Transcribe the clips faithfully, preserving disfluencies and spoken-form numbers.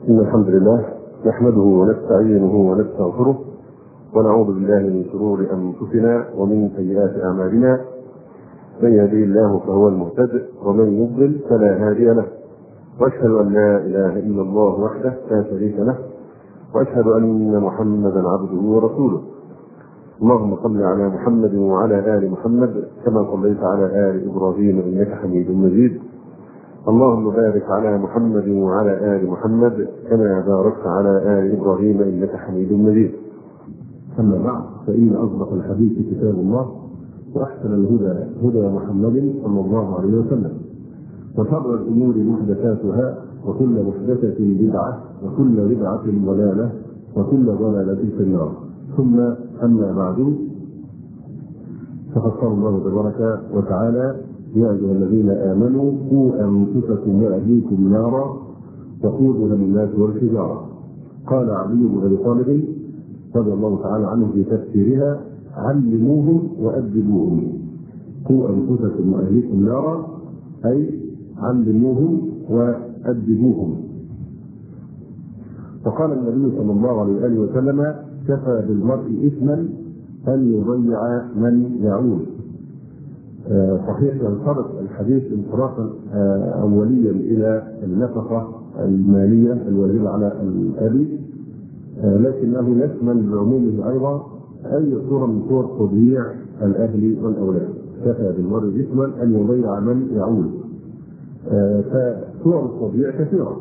إن الحمد لله نحمده ونستعينه ونستغفره ونعوذ بالله من شرور أنفسنا ومن سيئات أعمالنا. من يهده الله فهو المهتد ومن يضلل فلا هادي له، وأشهد أن لا إله إلا الله وحده لا شريك له، وأشهد أن محمدا عبده ورسوله. اللهم صل على محمد وعلى آل محمد كما صليت على آل إبراهيم إنك حميد مجيد. اللهم بارك على محمد وعلى آل محمد كما باركت على آل إبراهيم إنك حميد مجيد. أما بعد، فإن أصدق الحديث كتاب الله، وأحسن الهدى هدى محمد صلى الله عليه وسلم، وشر الأمور محدثاتها، وكل محدثة بدعة، وكل بدعة ضلالة، وكل ضلالة في النار. ثم أما بعد، فقد قال الله تبارك وتعالى: يا أيها الذين آمنوا قوا أنفسكم وأهليكم نارا وقودها الناس والحجارة. قال علي بن أبي طالب رضي الله تعالى عنه في تفسيرها: علموهم وأدبوهم. قوا أنفسكم وأهليكم نارا أي علموهم وأدبوهم. وقال النبي صلى الله عليه وآله وسلم: كفى بالمرء إثما أن يضيع من يعول. صحيح ينصرف الحديث انصرافا أوليا إلى النفقة المالية الواجبة على الأب، لكنه يشمل بعمومه أيضا أي صورة من صور تضييع الأهل والأولاد. كفى بالمرء إثما أن يضيع من يعول. فصور التضييع كثيرة،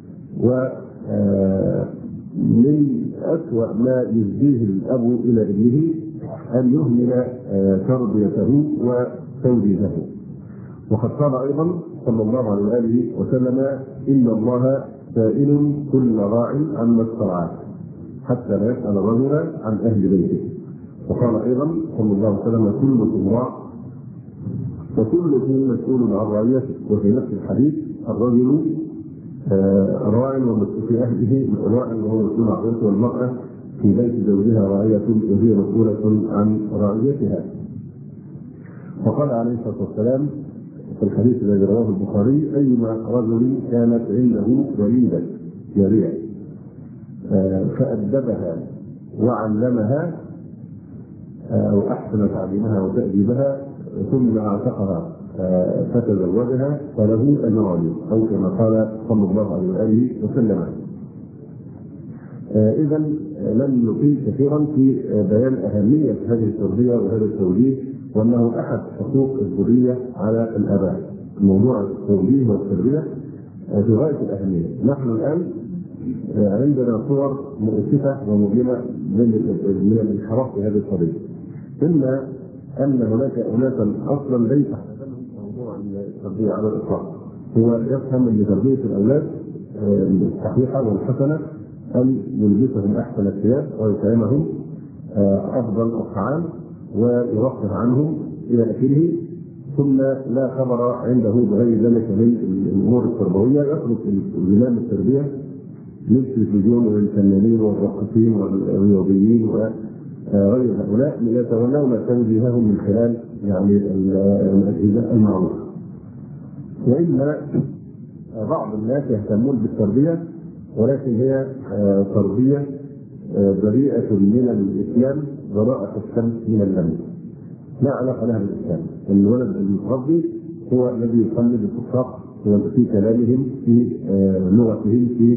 ومن أسوأ ما يجديه الأب إلى ابنه أن يهمل تربيته وتوجيهه. وقد قال أيضا صلى الله عليه وآله وسلم: إن الله سائل كل راع عما استرعاه حتى لا يسأل الرجل عن أهل بيته. وقال أيضا صلى الله عليه وسلم: كلكم راع وكلكم مسؤول عن رعيته. وفي نفس الحديث: الرجل راع ومسؤول في أهله، راع وهو مسؤول عن رعيته، والمرأة في بيت زوجها راعية وهي مسؤولة عن رعيتها. وقال عليه الصلاة والسلام في الحديث الذي رواه البخاري: أيما رجل كانت عنده وليدة جارية فأدبها وعلمها أو أحسن تعليمها وتأديبها ثم أعتقها فتزوجها فله أجران، أو كما قال صلى الله عليه وآله وسلم. إذا لم نطيل كثيرا في بيان أهمية هذه التربية وهذا التوجيه، وأنه أحد حقوق الذرية على الآباء. موضوع التوجيه والتربية في غاية الأهمية. نحن الآن عندنا صور مؤسفة ومؤلمة من الانحراف في هذه القضية. إما أن هناك أناسا أصلا ليس حدثهم موضوع التربية على الإطلاق، هو يفهم أن تربية الأولاد الصحيحة والحسنة أن يلبسهم أحسن الثياب ويطعمهم أفضل الطعام ويرفه عنهم إلى آخره، ثم لا خبر عنده بغير ذلك من الأمور التربوية. يترك زمام التربية للتلفزيون والفنانين والراقصين والرياضيين وغير هؤلاء يتولون توجيههم من خلال يعني الأجهزة المعروفة. وإلا بعض الناس يهتمون بالتربية، ولكن هي تربية بريئة من الإسلام براءة الشمس من اللمس، لا علاقة لها بالإسلام. الولد المتربي هو الذي يقلد الفساق في كلامهم، في لغتهم، في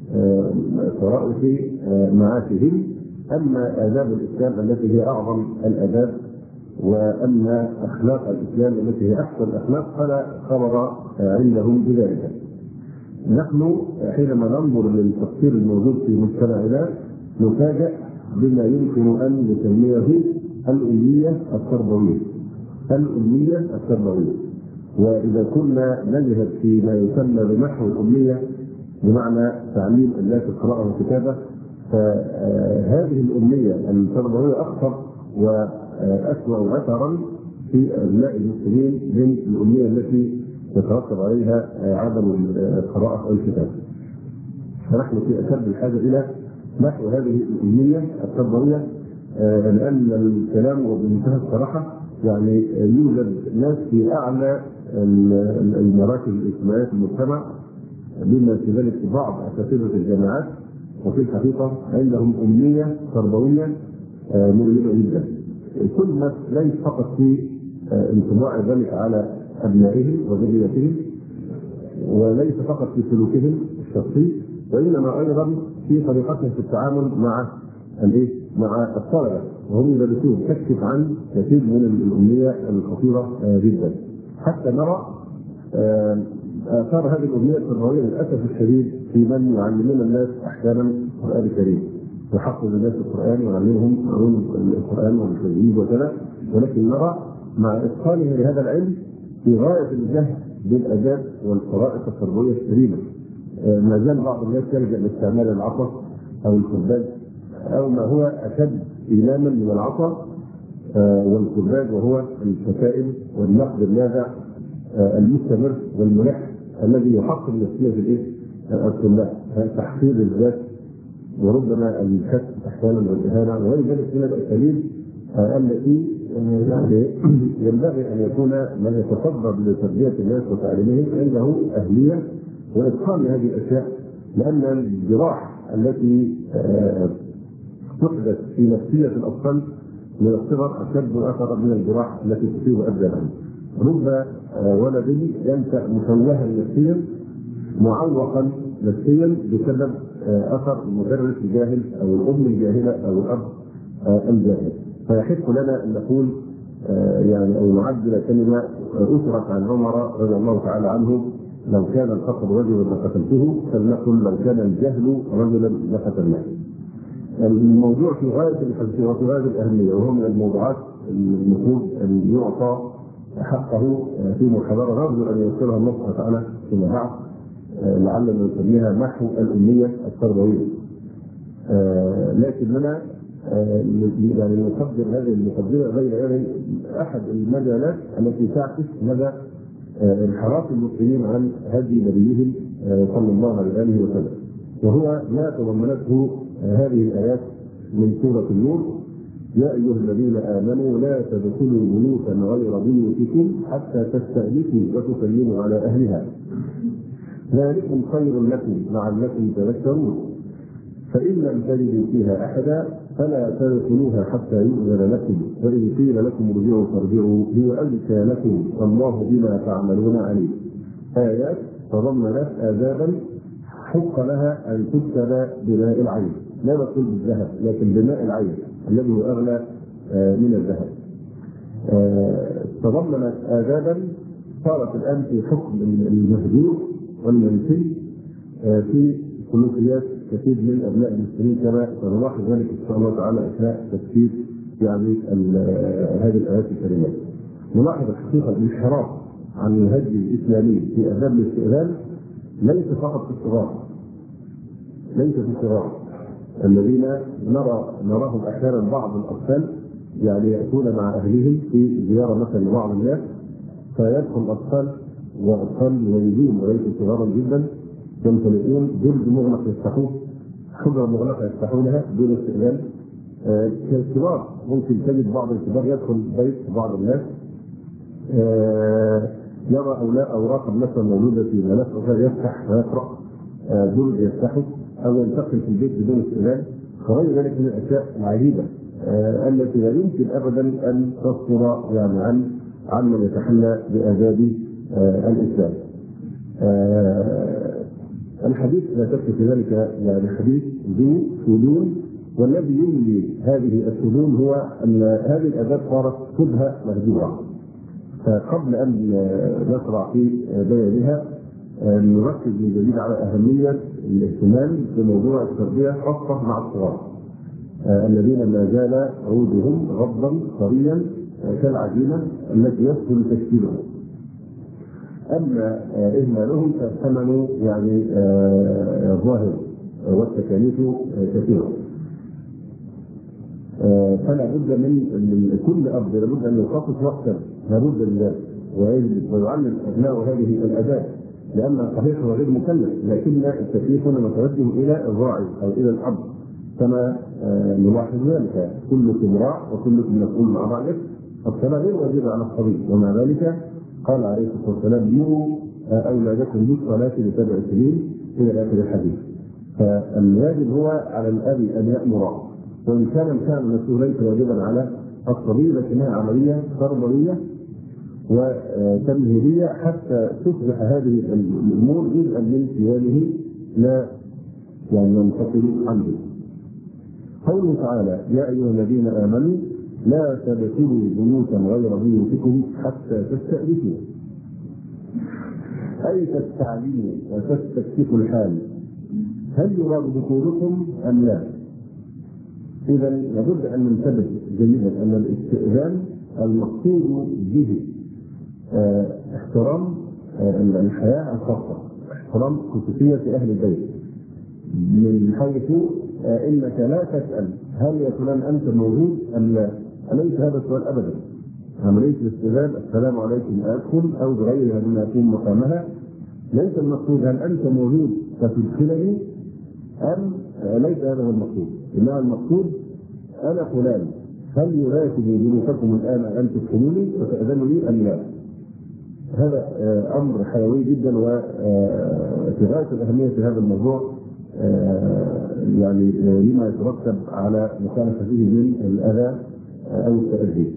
طرائق معاشهم. أما آداب الإسلام التي هي أعظم الآداب، وأما أخلاق الإسلام التي هي أحسن الأخلاق، فلا خبر عندهم بذلك. نحن حينما ننظر للتفسير الموجود في مجتمعنا نفاجأ بما يمكن أن نسميه الأمية التربوية. الأمية التربوية. وإذا كنا نجهد في ما يسمى بمحو الأمية بمعنى تعليم الناس القراءة والكتابة، فهذه الأمية التربوية أخطر وأسوأ أثرا في أبناء المسلمين من الأمية التي يترتب عليها عدم القراءة والكتابة. فنحن في أشد الحاجة إلى محو هذه الأمية التربوية، لأن الكلام وبمنتهى الصراحة يعني يوجد ناس في أعلى المراكز الاجتماعية في المجتمع بما في ذلك بعض اساتذه الجامعات، وفي الحقيقه عندهم امنيه تربويه مؤلمه جدا. كل ليس فقط في انطباع ذلك على ابنائهم وذريتهم، وليس فقط في سلوكهم الشخصي، وانما ايضا في طريقتهم في التعامل مع الايه؟ مع الطلبه وهم يدرسون، تكشف عن كثير من الامنيه الخطيره جدا. حتى نرى اثار هذه الامنيه التربويه للاسف الشديد في من يعلمون الناس احكام القران الكريم، يحفظ الناس القران ويعلمهم علوم القران والتجويد وكذا، ولكن نرى مع اتقانه لهذا العلم في غايه الجهل بالاداب والطرائق التربويه السليمه. ما زال بعض الناس يلجا لاستعمال العصا او الكرباج او ما هو اشد ايلاما من العصا والكرباج، وهو الشتائم والنقد اللاذع المستمر والملح الذي يحقق نفسيه الايه؟ الطلاب، تحقير الذات وربما الكسب احيانا والاهانه وغير ذلك من الاساليب التي ينبغي ان يكون من يتصدر لتربيه الناس وتعليمهم عنده اهليه واتقان هذه الاشياء، لان الجراح التي تحدث في نفسيه الاطفال من الصغر اشد اثرا من الجراح التي تصيب ابدانهم. رب ولد ينشا مشوها نفسيا معوقا نفسيا بسبب اثر المدرس الجاهل او الام الجاهله او الاب الجاهل. فيحق لنا ان نقول يعني او نعدل كلمه اثرت عن عمر رضي الله تعالى عنه: لو كان الفقر رجلا لقتلته، فلنقل لو كان الجهل رجلا لقتلناه. الموضوع في غايه الحساسيه وفي غايه الاهميه، وهو من الموضوعات المفروض ان يعطى حقه في محاضره نرجو ان يوصلها الله سبحانه وتعالى فيما بعد، لعلنا نسميها محو الامنيه التربويه. لكننا يعني نقدر هذه المقدمه غير يعني احد المجالات التي تعكس مدى انحراف المسلمين عن هدي نبيهم صلى الله عليه واله وسلم، وهو ما تضمنته هذه الايات من سوره النور: يا ايها الذين امنوا لا تدخلوا بيوتا غير بيوتكم حتى تستأنسوا وتسلموا على اهلها ذلكم خير لكم لعلكم تذكرون، فإن لم تجدوا فيها أحدا فلا تدخلوها حتى يؤذن لكم، وإن قيل لكم ارجعوا فارجعوا هو أزكى لكم والله بما تعملون عليم. آيات تضمنت آدابا حق لها أن تكتب بماء العين، لا نقول بالذهب لكن بماء العين الذي هو أغلى من الذهب. تضمنت آدابا صارت الآن في حكم المهجور والمنسي في سلوكيات كثير من ابناء المسلمين، كما سنلاحظ ذلك ان شاء الله تعالى اثناء تفسير يعني هذه الايات الكريمات. نلاحظ الحقيقه الانحراف عن الهدي الاسلامي في اداب الاستئذان ليس فقط في الصغار، ليس في الصغار الذين نرى نراهم احيانا بعض الاطفال يعني ياتون مع اهلهم في زياره مثلا لبعض الناس، فيدخل الاطفال واطفال مميزين وليسوا صغارا جدا ينطلقون برج مغلق يفتحوه، حجره مغلقه يفتحونها دون استئذان. آه كالكبار ممكن تجد بعض الكبار يدخل بيت بعض الناس آه يرى اولاء اوراقا مثلا موجوده في ملف يفتح ويقرا آه برج يفتحه، او ينتقل في البيت بدون استئذان، وغير ذلك من الاشياء العجيبه آه التي لا يمكن ابدا ان تصدر يعني عن عن من يتحلى باداب آه الاسلام. آه الحديث لا شك في ذلك يعني حديث ذو سنون، والذي يملي هذه السنون هو ان هذه الاداب صارت شبه مهجوره. فقبل ان نشرع في بيانها نركز من جديد على اهميه الاهتمام بموضوع التربيه خاصه مع الصغار الذين ما زال عودهم غضا طريا كالعجينه التي يسهل تشكيلها. اما اهمالهم فالثمن يعني ظاهر والتكاليف كثيره. فلا بد من كل اب لابد ان يخصص وقتا لابد لله ويعلم ابنائه هذه الاداب، لان صحيح هو غير مكلف، لكن التكليف هنا متوجه الى الراعي او الى الاب، كما نلاحظ ذلك: كلكم راع وكلكم مسؤول عن رعيته. الصلاه غير واجبه على الصبي، ومع ذلك قال عليه الصلاه والسلام: مروا أولادكم بالصلاة لسبع سنين إلى آخر الحديث. فالواجب هو على الأب أن يأمر، وإن كان كان نفسه ليس واجبا على الصبي، لكنها عملية تربوية وتمهيدية حتى تصبح هذه الأمور جزءا من صيامه لا يعني ينفصل عنه. قوله تعالى: يا أيها الذين آمنوا لا تدخلوا بيوتا غير بيوتكم حتى تستأنسوا، أي تستعلموا وتستكشفوا الحال، هل يراد دخولكم أم لا؟ إذا لابد أن ننتبه جيدا أن الاستئذان المقصود به اه احترام اه الحياة الخاصة، احترام خصوصية أهل البيت، من حيث اه إنك لا تسأل هل يا فلان أنت موجود أم لا؟ أليس هذا السؤال أبدا. عملية الاستئذان السلام عليكم أدخل أو بغيرها مما يكون مقامها، ليس المقصود هل أنت موجود فتدخلني أم ليس هذا هو المقصود، إنما المقصود أنا فلان هل يناسب ظروفكم الآن أن تدخلوني وتأذنوا لي أم لا؟ هذا أمر حيوي جدا وفي غاية الأهمية في هذا الموضوع، يعني لما يترتب على مخالفته من الأذى أو التأذي.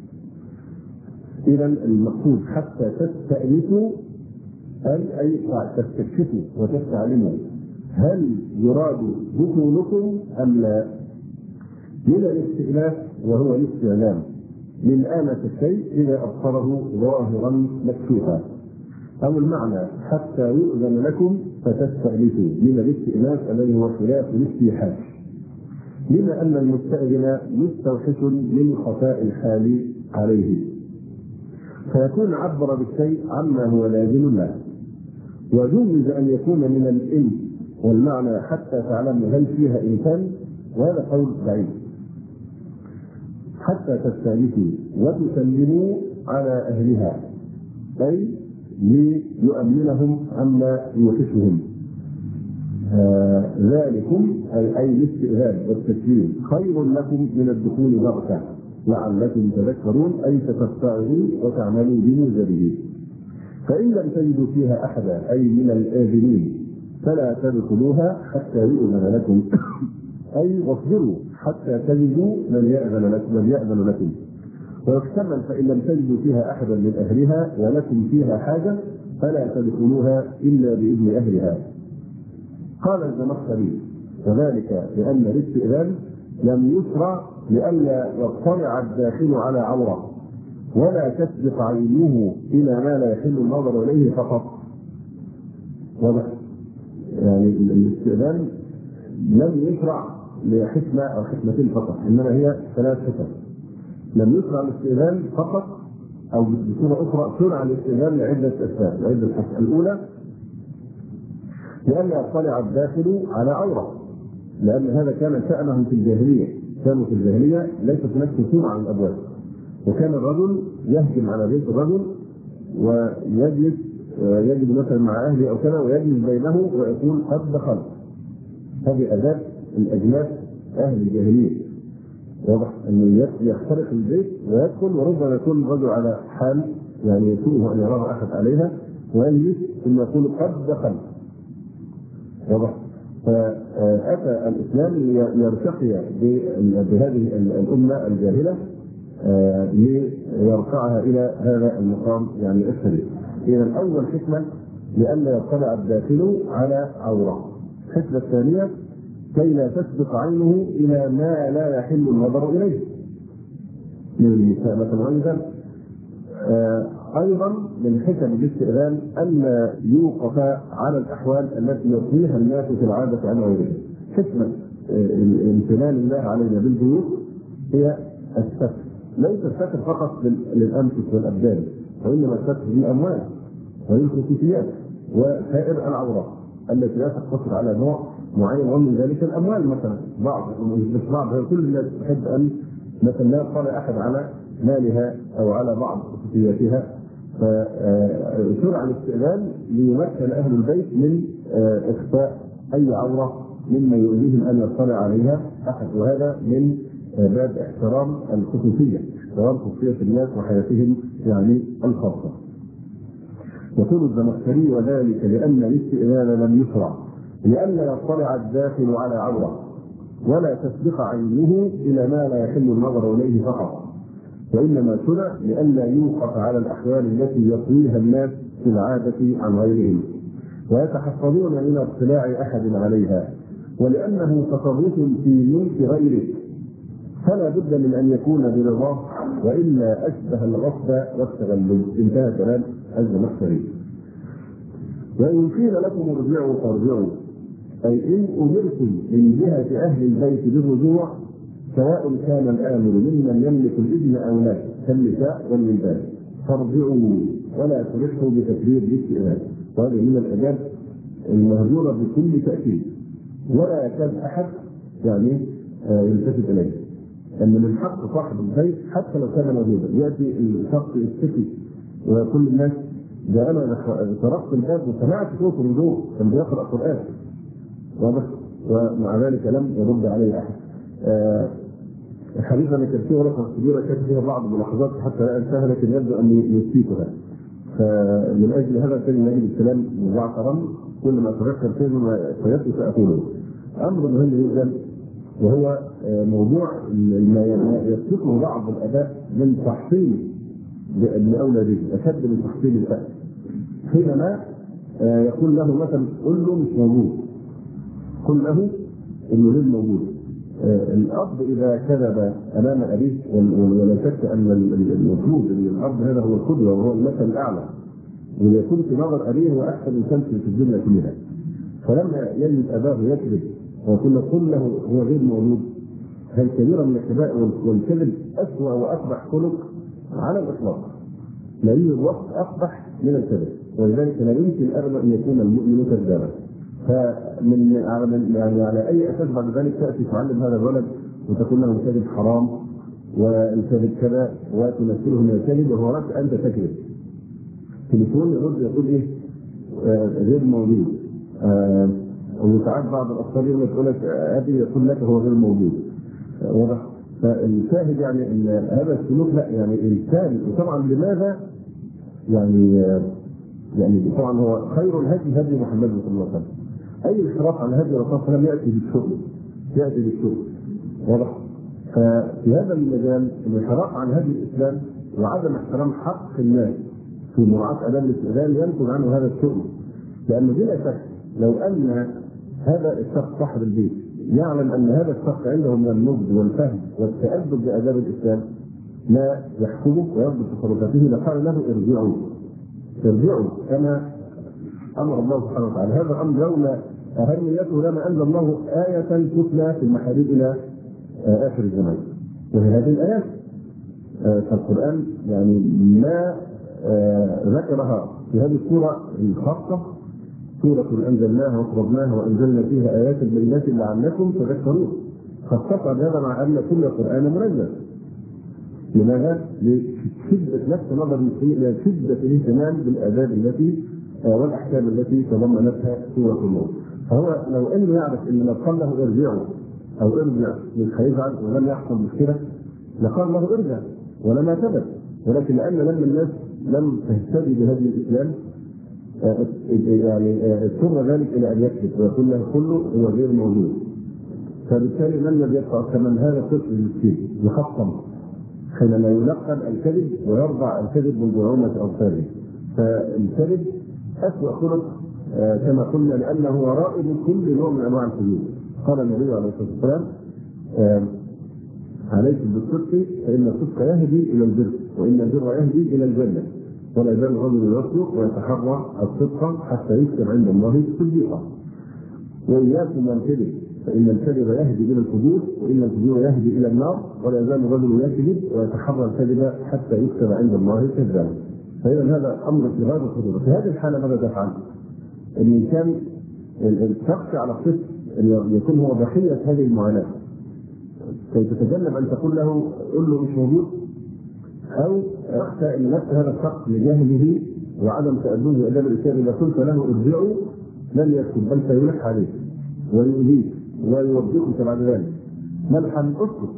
إذا المقصود حتى تستأنسوا أي أي تستكشفوا وتستعلموا هل يراد دخولكم أم لا؟ من الاستئناس وهو الاستعلام من آنة الشيء إذا أبصره ظاهرا مكشوفا، أو المعنى حتى يؤذن لكم فتستأنسوا من الاستئناس الذي هو خلاف الاستيحاش، بما أن المستأذن مستوحش من خفاء الحال عليه، فيكون عبر بالشيء عما هو لازم له، وجوز أن يكون من الإنس، والمعنى حتى تعلموا هل فيها إنسان، وهذا قول بعيد. حتى تستأنسوا وتسلموا على أهلها، أي ليؤمنهم عما يوحشهم. آه ذلكم أي, أي الاستئذان والتسليم خير لكم من الدخول بغتة لعلكم تذكرون، أي تتفاعلوا وتعملوا بموجبه. فإن لم تجدوا فيها أحدا أي من الآذنين فلا تدخلوها حتى يؤذن لكم، أي واصبروا حتى تجدوا من يأذن لكم من يأذن لكم. ويحتمل فإن لم تجدوا فيها أحدا من أهلها ولكم فيها حاجة فلا تدخلوها إلا بإذن أهلها. قال الزمخشري: وذلك لأن الاستئذان لم يشرع لئلا يطلع الداخل على عورة ولا تسبق عينه إلى ما لا يحل النظر إليه فقط. واضح؟ يعني الاستئذان لم يشرع لحكمة أو حكمتين فقط، إنما هي ثلاث حكم. لم يشرع الاستئذان فقط أو بصورة أخرى شرع الاستئذان لعدة أسباب. لعدة أسباب. الأولى لأن يطلع الداخل على عورة، لأن هذا كان شأنهم في الجاهلية. كانوا في الجاهلية ليست هناك سور على الأبواب، وكان الرجل يهجم على بيت الرجل ويجلس يجد مثلا مع أهله أو كذا ويجلس بينه ويقول قد دخلت. هذه أداة الأجناس أهل الجاهلية. واضح أنه يخترق البيت ويدخل، وربما يكون الرجل على حال يعني يسوءه أن يراه أحد عليها ويجلس ثم يقول قد دخلت. واضح؟ فأتى الإسلام ليرتقي بهذه الأمة الجاهلة ليرفعها إلى هذا المقام يعني الشريف. إذا أول حكمة لئلا يطلع الداخل على عورة. الحكمة الثانية كي لا تسبق عينه إلى ما لا يحل النظر إليه من النساء مثلا. أيضا أيضا من حكم الاستئذان أن يوقف على الأحوال التي يصليها الناس في العادة عن غيرهم. حكمة امتنان الله علينا بالبيوت هي الستر، ليس الستر فقط للأنفس والأبدان، وإنما الستر للأموال وللخصوصيات وسائر العورات التي لا تقتصر على نوع معين، ومن ذلك الأموال مثلا. بعض مش بعض كل الناس تحب أن مثلا لا يطلع أحد على مالها أو على بعض خصوصياتها، فشرع الاستئذان ليمكن أهل البيت من إخفاء أي عورة مما يؤذيهم أن يطلع عليها أحد، وهذا من باب احترام الخصوصية، احترام خصوصية الناس وحياتهم يعني الخاصة. يقول الزمخشري: وذلك لأن الاستئذان لم يشرع لئلا يطلع الداخل على عورة ولا تسبق عينه إلى ما لا يحل النظر إليه فقط، وإنما شرع لئلا يوقف على الأحوال التي يطويها الناس في العادة عن غيرهم ويتحفظون من اطلاع أحد عليها، ولأنه تصرف في ملك غيره فلا بد من أن يكون برضاه، وإلا أشبه الغصب والتغلب. انتهى كلام الزمخشري. وإن قيل لكم ارجعوا فارجعوا، أي إن أمرتم من جهة أهل البيت بالرجوع سواء كان الآمر ممن يملك الإذن أو لا كالنساء والولدان فارجعوا ولا تلحوا بتكرير الاستئذان. وهذه من الآداب المهجورة بكل تأكيد، ولا يكاد أحد يعني يلتفت إليه، أن من حق صاحب البيت حتى لو كان موجودا يأتي الشخص يشتكي وكل الناس ده أنا طرقت الباب وسمعت صوت الرجوع كان بيقرأ قرآن واضح، ومع ذلك لم يرد عليه أحد. آه الحديث أنا كان فيه ورقة كبيرة كانت فيها بعض الملاحظات حتى لا أنساها، لكن يبدو أن يثبتها. فمن أجل هذا كان نجد الكلام مبعثرا كل ما أتذكر فيه ما سيأتي سأقوله. أمر مهم جدا وهو موضوع ما يسلكه بعض الآباء من تحصيل لأولاده أشد من تحصيل الفأس، حينما يقول له مثلا قل له مش موجود، قل له إنه غير موجود. الأب إذا كذب أمام أبيه ولا شك أن المفروض أن الأب هذا هو القدوة وهو المثل الأعلى، ويكون في نظر أبيه هو أحسن إنسان في الدنيا كلها. فلما يجد أباه يكذب وكنا قل له هو غير موجود، هل كبيرا من الكبائر والكذب أسوأ وأقبح خلق على الإطلاق، لا يوجد وصف أقبح من الكذب، ولذلك لا يمكن أبدا أن يكون المؤمن كذابا. فمن يعني على أي أساس بعد ذلك تأتي تعلم هذا الولد وتقول له الكذب حرام والكذب كذا وتنزله من الكذب وهو رأس أنت تكذب. تليفون يرد يقول إيه آه غير موجود. آه وساعات بعض الأطفال يقول لك أبي يقول لك هو غير موجود. آه واضح. فالشاهد يعني أن هذا السلوك لا يعني الإنسان. وطبعا لماذا يعني آه يعني طبعا هو خير الهدي هدي محمد صلى الله عليه وسلم. أي انحراف عن هدي الرسول صلى الله عليه وسلم يأتي بالشغل يأتي بالشغل واضح. ففي هذا المجال الانحراف عن هدي الإسلام وعدم احترام حق الناس في مراعاة آداب الاستئذان ينتج عنه هذا الشغل، لأنه بلا شك لو أن هذا الشخص صاحب البيت يعلم أن هذا الشخص عنده من النضج والفهم والتأدب بآداب الإسلام لا يحكمه ويضبط تصرفاته لقال له ارجعوا ارجعوا كما أمر الله سبحانه وتعالى. هذا الأمر لولا أهميته لما أنزل الله آية تتلى في المحاريب إلى آخر الزمان، وهي هذه الآيات في القرآن يعني ما ذكرها في هذه السورة الخاصة، سورة أنزلناها وفرضناها وأنزلنا فيها آيات بينات لعلكم تذكرون، خاصة هذا مع أن كل القرآن منزل. لماذا؟ لشدة نفس نظر المسلمين، لشدة الاهتمام بالآداب التي والأحكام التي تضمنتها سورة النور. فهو لو أنه يعرف أن لو قال له ارجعوا أو ارجع من هيزعل ولم يحصل مشكلة لقال له ارجع ولما ثبت، ولكن لأن لما الناس لم تهتدي بهدي الإسلام يعني اضطر ذلك إلى أن يكذب ويقول له كله هو غير موجود. فبالتالي من الذي يدفع ثمن هذا الطفل المسكين يخصم حينما يلقن الكذب ويرضع الكذب من بعومة أظفاره. فالكذب أسوأ خلق آه كما قلنا لأنه رائد كل نوع من أنواع الكذوب. قال النبي عليه الصلاة والسلام آه عليكم بالصدق فإن الصدق يهدي إلى البر وإن البر يهدي إلى الجنة، ولا يزال الرجل يصدق ويتحرى الصدق حتى يكتب عند الله صديقا. وإياكم والكذب فإن الكذب يهدي إلى الفجور وإن الفجور يهدي إلى النار، ولا يزال الرجل يكذب ويتحرى الكذب حتى يكتب عند الله كذابا. فإذا هذا أمر في غاية الخطورة. في هذه الحالة ماذا تفعل؟ إن كان الشخص على الطفل أن يكون هو ضحية هذه المعاناة كي تتجنب أن تقول له قل له مش موجود، أو أخشى أن نفس هذا الشخص لجهله وعدم تأدبه بآداب الإسلام إذا قلت له ارجعوا لن يكتب بل سيلح عليك ويؤذيك ويوبخك بعد ذلك. ملحا اسكت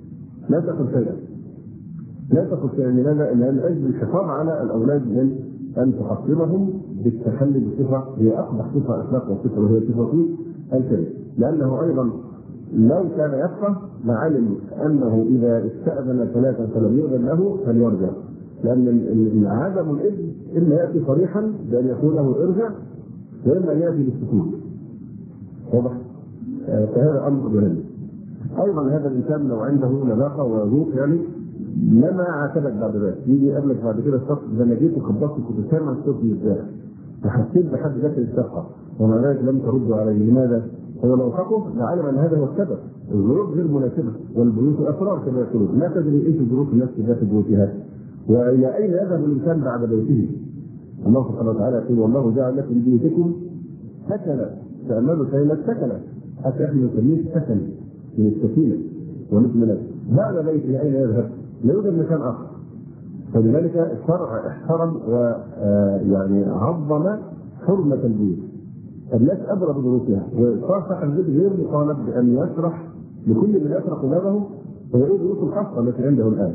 لا تقل شيئا لا تقل شيئا. لماذا؟ لأن أجل الحفاظ على الأولاد من ان تحصلهم بالتخلي بصفه هي اقبح صفه اخلاق وصفه وهي صفه الكذب، لانه ايضا لو كان يفقه لعلم انه اذا استاذن ثلاثا فلم يؤذن له فليرجع، لان عدم الاذن اما ياتي صريحا بان يقول له ارجع واما ان ياتي بالسكوت. واضح؟ آه فهذا امر مهم. ايضا هذا الانسان لو عنده لباقه وذوق يعني لما عاتبك بعد ذلك، يجي يقابلك بعد كده الشخص ده انا جيت وخبطت كنت سامع الصوت ازاي وحسيت بحد ذاك الثقه ومع ذلك لم ترد عليه، لماذا؟ هو لو فقه لعلم ان هذا هو السبب، الظروف غير مناسبه والبيوت اسرار كما يقولون، لا تدري ايش الظروف التي ذات بيوتها والى اين يذهب الانسان بعد بيته. الله سبحانه وتعالى يقول والله جعل لكم من بيوتكم سكنا تأملوا كلمة سكنا حتى احنا نسميه سكن من السكينه ونزل بعد بيته اين يذهب؟ لا يوجد مكان اخر. فلذلك الشرع احترم ويعني عظم حرمه البيوت. الناس ادرى بظروفها وصار صاحب البيت غير مطالب بان يشرح لكل من يسرق بابه ويعيد ظروف الخاصه التي عنده الان.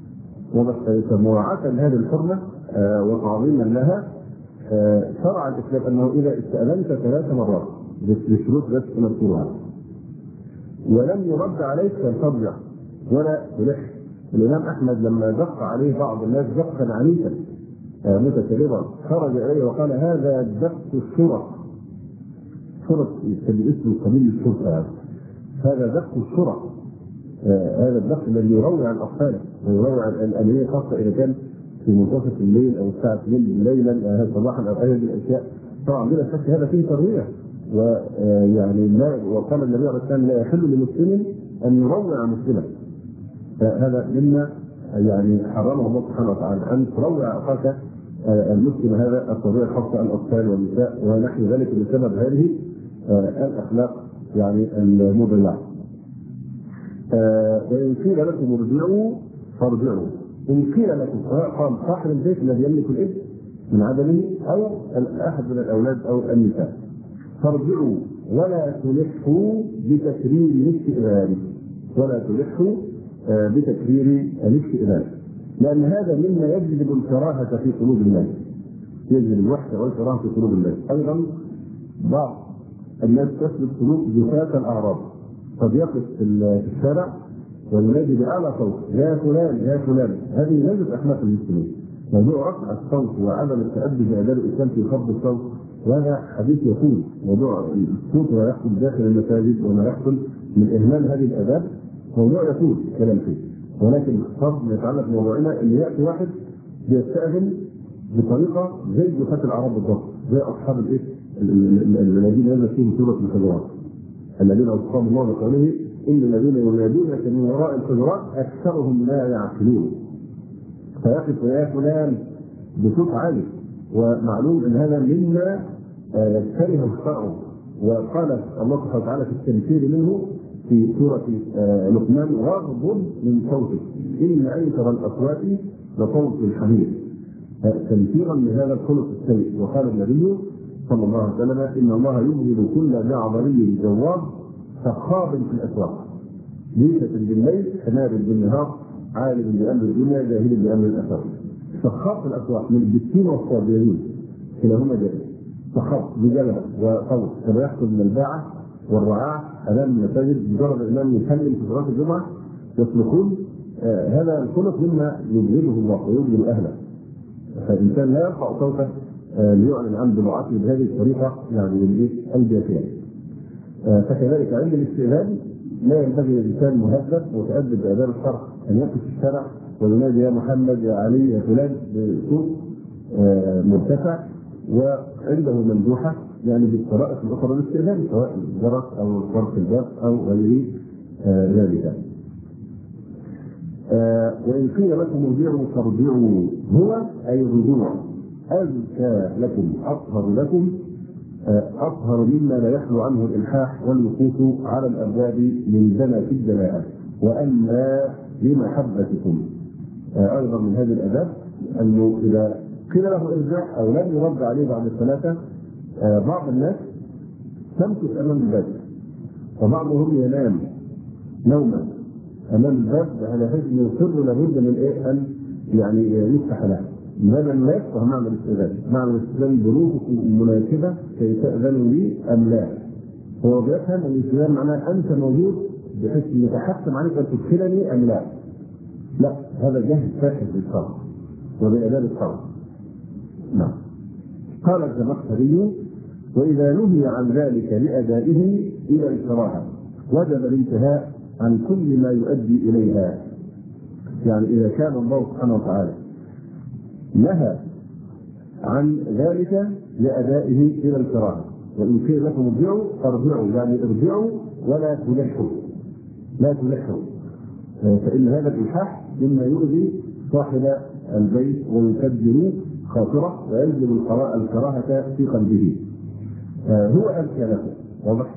ومراعاه لهذه الحرمه وتعظيما لها شرع الاسلام انه اذا استاذنت ثلاث مرات بشروط بس نذكرها ولم يرد عليك فلترجع ولا تلح. الامام احمد لما دق عليه بعض الناس دقا عنيفا متكررا خرج اليه وقال هذا دق الشرط. شرط باسم قبيل الشرطه، هذا دق الشرط، آه هذا الدق الذي يروع عن اطفاله ويروع عن الاليه خاصه اذا كان في منتصف الليل او الساعه اثنين ليلا آه صباحا او هذه الاشياء. طبعا بلا شك هذا فيه ترويع ويعني لا وقال النبي عليه الصلاه والسلام لا يحل لمسلم ان يروع مسلما. هذا مما يعني حرمه الله سبحانه وتعالى ان تروع اخاك المسلم هذا الطبيعي خاصه الاطفال والنساء ونحو ذلك بسبب هذه الاخلاق يعني المضيعه. وان قيل لكم ارجعوا فارجعوا، ان قيل لكم قال صاحب البيت الذي يملك الابن من عدمه او احد من الاولاد او النساء فارجعوا ولا تلحوا بتكرير الاستئذان، ولا تلحوا بتكرير الاستئذان، لان هذا مما يجلب الكراهه في قلوب الناس، يجلب الوحده والكراهه في قلوب الناس. ايضا بعض الناس تسلك سلوك زفاة الاعراض، قد يقف في الشارع وينادي باعلى صوت يا فلان يا فلان، هذه ليست اخلاق المسلمين. موضوع رفع الصوت وعدم التأدب بآداب الاسلام في خفض الصوت وهذا حديث يقول موضوع الصوت ما يحصل داخل المساجد وما يحصل من اهمال هذه الاداب موضوع يقول كلام فيه، ولكن الخطاب ما يتعلق بموضوعنا ان ياتي واحد بيستأذن بطريقه زي زفاة الاعراض بالضبط، زي اصحاب الايه الذين نزل فيهم سوره الحجرات الذين اوصاهم الله بقوله ان الذين ينادونك من وراء الحجرات اكثرهم لا يعقلون، فيقف يا فلان بصوت عالي. ومعلوم ان هذا مما يكره الشرع، وقال الله سبحانه وتعالى في التنفير منه في سوره لقمان واغضب من صوتك ان انكر الاصوات لصوت الحمير، تنفيرا لهذا الخلق السيء. وقال النبي صلى الله عليه وسلم ان الله يبغض كل جعبري جواب سخاب في الاسواق ليس بالليل حمار بالنهار عالم بامر الدنيا جاهل بامر الاخره. سخاب في الاسواق من البسين والصابرين كلاهما جائز، سخاب بجلبه وصوت كما يحصل من الباعه والرعاع امام المساجد مجرد الامام يسلم في صلاه الجمعه يصرخون. آه هذا الخلق مما يبغضه الله ويبغض اهله، فالانسان لا يرفع صوته آه ليعلن عن ضلوعته بهذه الطريقه يعني الجافيه. آه فكذلك عند الاستئذان لا ينبغي للانسان مهذب وتأدب بآداب الشرع ان يقف في الشارع وينادي يا محمد يا علي يا فلان بصوت آه مرتفع وعنده ممدوحه يعني بالطرائق الاخرى للاستئذان سواء الجرس او فرق الباب او غير آه ذلك. آه وان قيل لكم ارجعوا فارجعوا هو اي الرجوع ازكى لكم اطهر لكم آه اطهر مما لا يخلو عنه الالحاح والوقوف على الابواب من دنا في الجماعه واما لمحبتكم. آه ايضا من هذه الاداب انه اذا قيل له ارجع او لم يرد عليه بعد الثلاثه آه بعض الناس تمكث امام الباب وبعضهم ينام نوما امام الباب على حيث يصر لابد من ايه ان يعني يفتح له، هذا الناس فهمعنى الاستئذان، معنى الاستئذان ظروف مناسبة كي تأذنوا لي أم لا. هو بيفهم أن الاستئذان معناه أنت موجود بحيث يتحكم عليك أن تدخلني أم لا. لا، هذا جهل فاحش بالشرع وبآداب الشرع. نعم. قال الزمخشري: وإذا نهي عن ذلك لأدائه إلى الكراهة وجب الانتهاء عن كل ما يؤدي إليها. يعني إذا كان الله سبحانه وتعالى نهى عن ذلك لأدائه إلى الكراهة، وإن قيل لكم ارجعوا فارجعوا، يعني ارجعوا ولا تلحوا، لا تلحوا، فإن هذا الإلحاح مما يؤذي صاحب البيت ويكدر خاطره ويجلب الكراهة في قلبه. هو أذكى له، واضح؟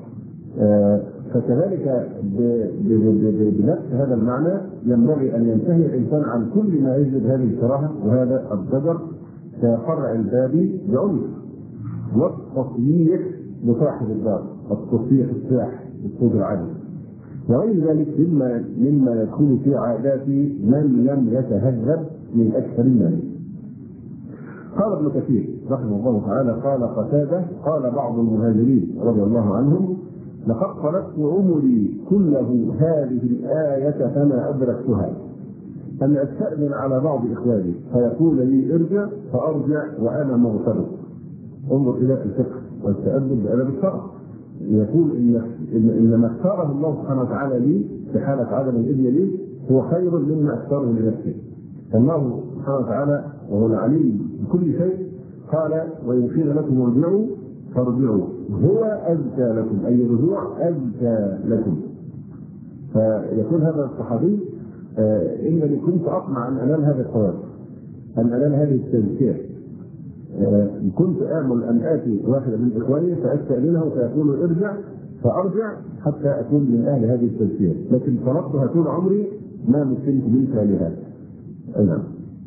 فكذلك بنفس هذا المعنى ينبغي أن ينتهي الإنسان عن كل ما يجلب هذه الكراهة وهذا الضجر كفرع الباب بعنف والتصريح لصاحب الباب، التصريح الساح بالصوت العالي وغير ذلك مما مما يكون في عادات من لم يتهذب من أكثر الناس. قال ابن كثير رحمه الله تعالى: قال قتادة: قال بعض المهاجرين رضي الله عنهم: لقد طلبت عمري كله هذه الآية فما أدركتها، أن أستأذن على بعض إخواني فيقول لي ارجع فأرجع وأنا مغترب. انظر إلى الفقه والتأدب بأدب الشرع. يقول إن إن ما اختاره الله سبحانه وتعالى لي في حالة عدم الإذن لي هو خير مما اختاره لنفسه. الله سبحانه وتعالى وهو العليم بكل شيء قال: وإن قيل لكم ارجعوا فارجعوا هو أزكى لكم، أي الرجوع أزكى لكم. فيقول هذا الصحابي: آه إنني كنت أطمع أن أنال هذا الثواب، أن أنال هذه التزكية. آه كنت آمل أن آتي واحدا من إخواني فأستأذنه فيقول ارجع فأرجع حتى أكون من أهل هذه التزكية، لكن طلبتها طول عمري ما مثلت بمثالها. نعم.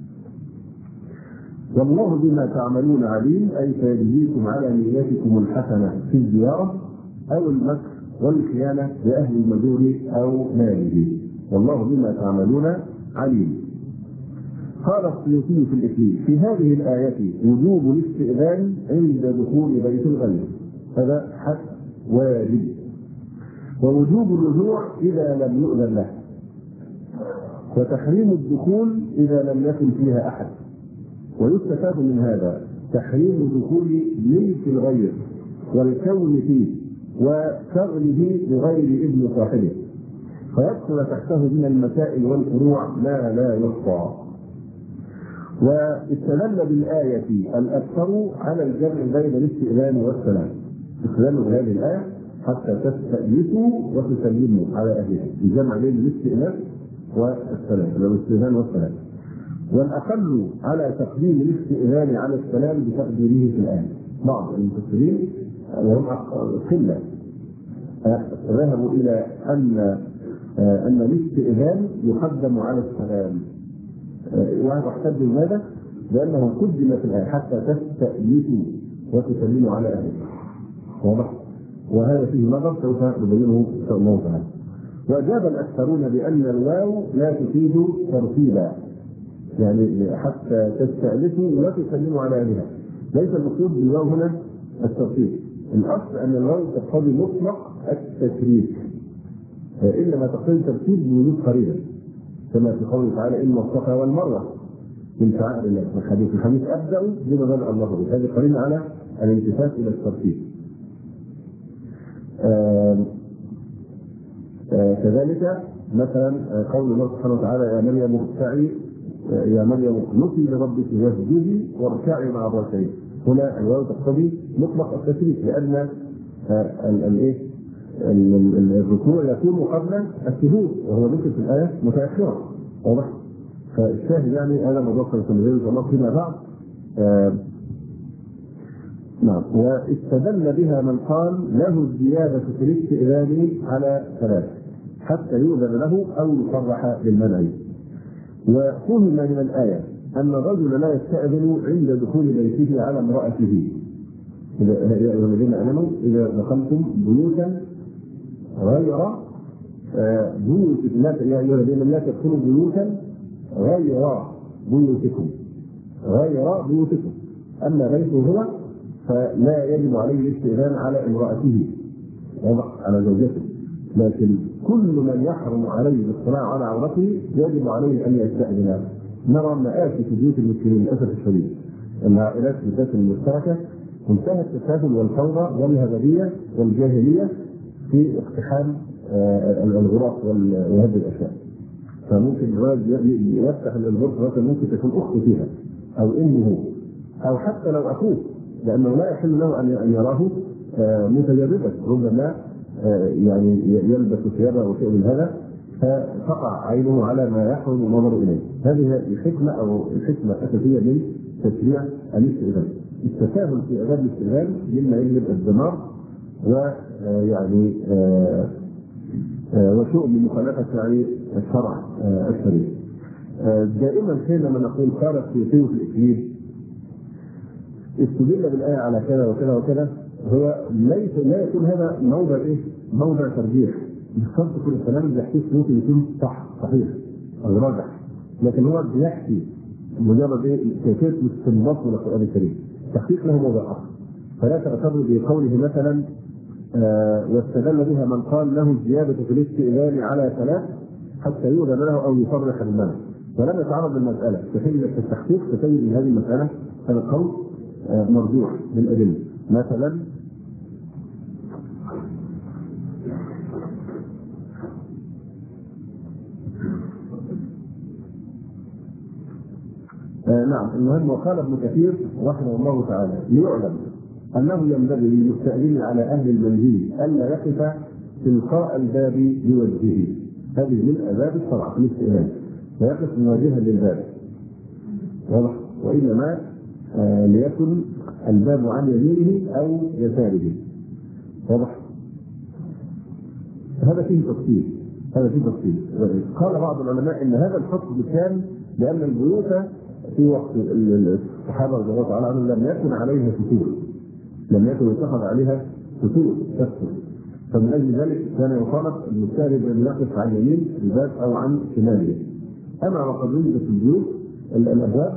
والله بما تعملون عليم، أي سيجزيكم على نيتكم الحسنة في الزيارة أو المكر والخيانة لأهل المجور أو ماله. والله بما تعملون عليم. قال السيوطي في الإكليل: في هذه الآية وجوب الاستئذان عند دخول بيت الغير، هذا حق واجب، ووجوب الرجوع إذا لم يؤذن له، وتحريم الدخول إذا لم يكن فيها أحد. ويستفاد من هذا تحريم دخول ملك الغير والكون فيه وشغله بغير إذن صاحبه، فيدخل تحته من المسائل والفروع ما لا يحصى. واستدل بالآية الأكثر على الجمع بين الاستئذان والسلام. استدلوا بهذه الآية حتى تستأنسوا وتسلموا على أهلها، الجمع بين الاستئذان والسلام، الاستئذان والسلام. والأقل على تقديم الاستئذان على السلام بتقديره في الآية. بعض المفسرين وهم قلة ذهبوا إلى أن أن الاستئذان يقدم على السلام، واحتج بهذا لأنه قدم في الآية حتى تستأنسوا وتسلموا على أهله. واضح؟ وهذا فيه نظر سوف نبينه إن شاء الله تعالى. وأجاب الأكثرون بأن الواو لا تفيد ترتيبا، يعني حتى تستأنسوا وتسلموا على أهلها. ليس المقصود بالواو هنا الترتيب، الأصل أن الواو تقتضي مطلق التشريك، إنما تقتضي ترتيب بوجود قرينة، كما في قوله تعالى: إن الصفا والمروة من شعائر الله. الحديث الحديث أبدأ بما بدأ الله به، هذه قرينة على الالتفات إلى الترتيب. آه آه كذلك مثلا قول الله سبحانه وتعالى: يا مريم اركعي يا مريم اقنتي لربك واسجدي واركعي مع الراكعين. هنا الواو تقتضي مطلق التشريك، لأن الايه الركوع يكون قبل السجود، وهو ذكر في الآية متأخرة. واضح؟ فالشاهد يعني هذا موضوع سنتكلم الله فيما بعد. آه نعم. واستدل بها من قال له الزيادة في الاستئذان على ثلاث حتى يؤذن له أو يصرح بالمنع. وفهم من الآية أن الرجل لا يستأذن عند دخول بيته على امرأته. يا أيها الذين آمنوا إذا دخلتم بيوتا غير بيوتكم، يا أيها الذين لا تدخلوا بيوتا غير بيوتكم. غير بيوتكم. اما بيته هو فلا يجب عليه الاستئذان على امراته على زوجته، لكن كل من يحرم عليه الاطلاع على عورته يجب عليه ان يستأذن. نرى مآسي في بيوت المسلمين للاسف الشديد، العائلات بالذات المشتركه انتهى التساهل والفوضى والهبليه والجاهليه في اقتحام الغرف وهذه الاشياء. فممكن الولد يفتح الغرفه مثلا ممكن تكون اخته فيها او امه او حتى لو اخوه، لانه لا يحل له ان يراه متجردا، ربما يعني يلبس ثيابه او شيء من هذا فتقع عينه على ما يحرم النظر اليه. هذه الحكمه او الحكمه الاساسيه من تشريع الاستئذان. التساهل في اداب الاستئذان مما يجلب الدمار ويعني وسوء من مخالفه يعني الشرع الشريف. دائما حينما نقول قال السيوطي في الاكليل استدل بالايه على كذا وكذا وكذا، هو ليس لا يكون هذا موضع ايه؟ موضع ترجيح. مش شرط كل الكلام اللي بيحكيه ممكن يكون صح صحيح او راجح، لكن هو بيحكي مجرد ايه؟ كيفيه الاستنباط من القران الكريم، تحقيق له موضع اخر. فلا تغتر بقوله مثلا آه واستدل بها من قال له الزياده في الاستئذان على ثلاث حتى يؤذن له او يصرح بالمنع، ولم يتعرض للمساله. في التحقيق تجد ان هذه المساله هذا القول آه مرجوح بالادله. مثلا آه نعم المهم، وقال ابن كثير رحمه الله تعالى ليعلم انه ينبغي للمستأذن على اهل المنزل الا يقف تلقاء الباب بوجهه، هذه من اداب الشرع في الاستئذان، فيقف مواجها للباب واضح، وانما آه ليكن الباب عن يمينه او يساره واضح. هذا فيه تفصيل هذا فيه تفصيل قال بعض العلماء ان هذا الحكم كان لان البيوت في وقت الصحابه رضي الله تعالى عنهم لم يكن عليها فتور، لم يكن يتخذ عليها فتور تكثر، فمن اجل ذلك كان يطالب المستأذن ان يقف عن يمين الباب او عن شماله. اما وقد وجدت في البيوت الابواب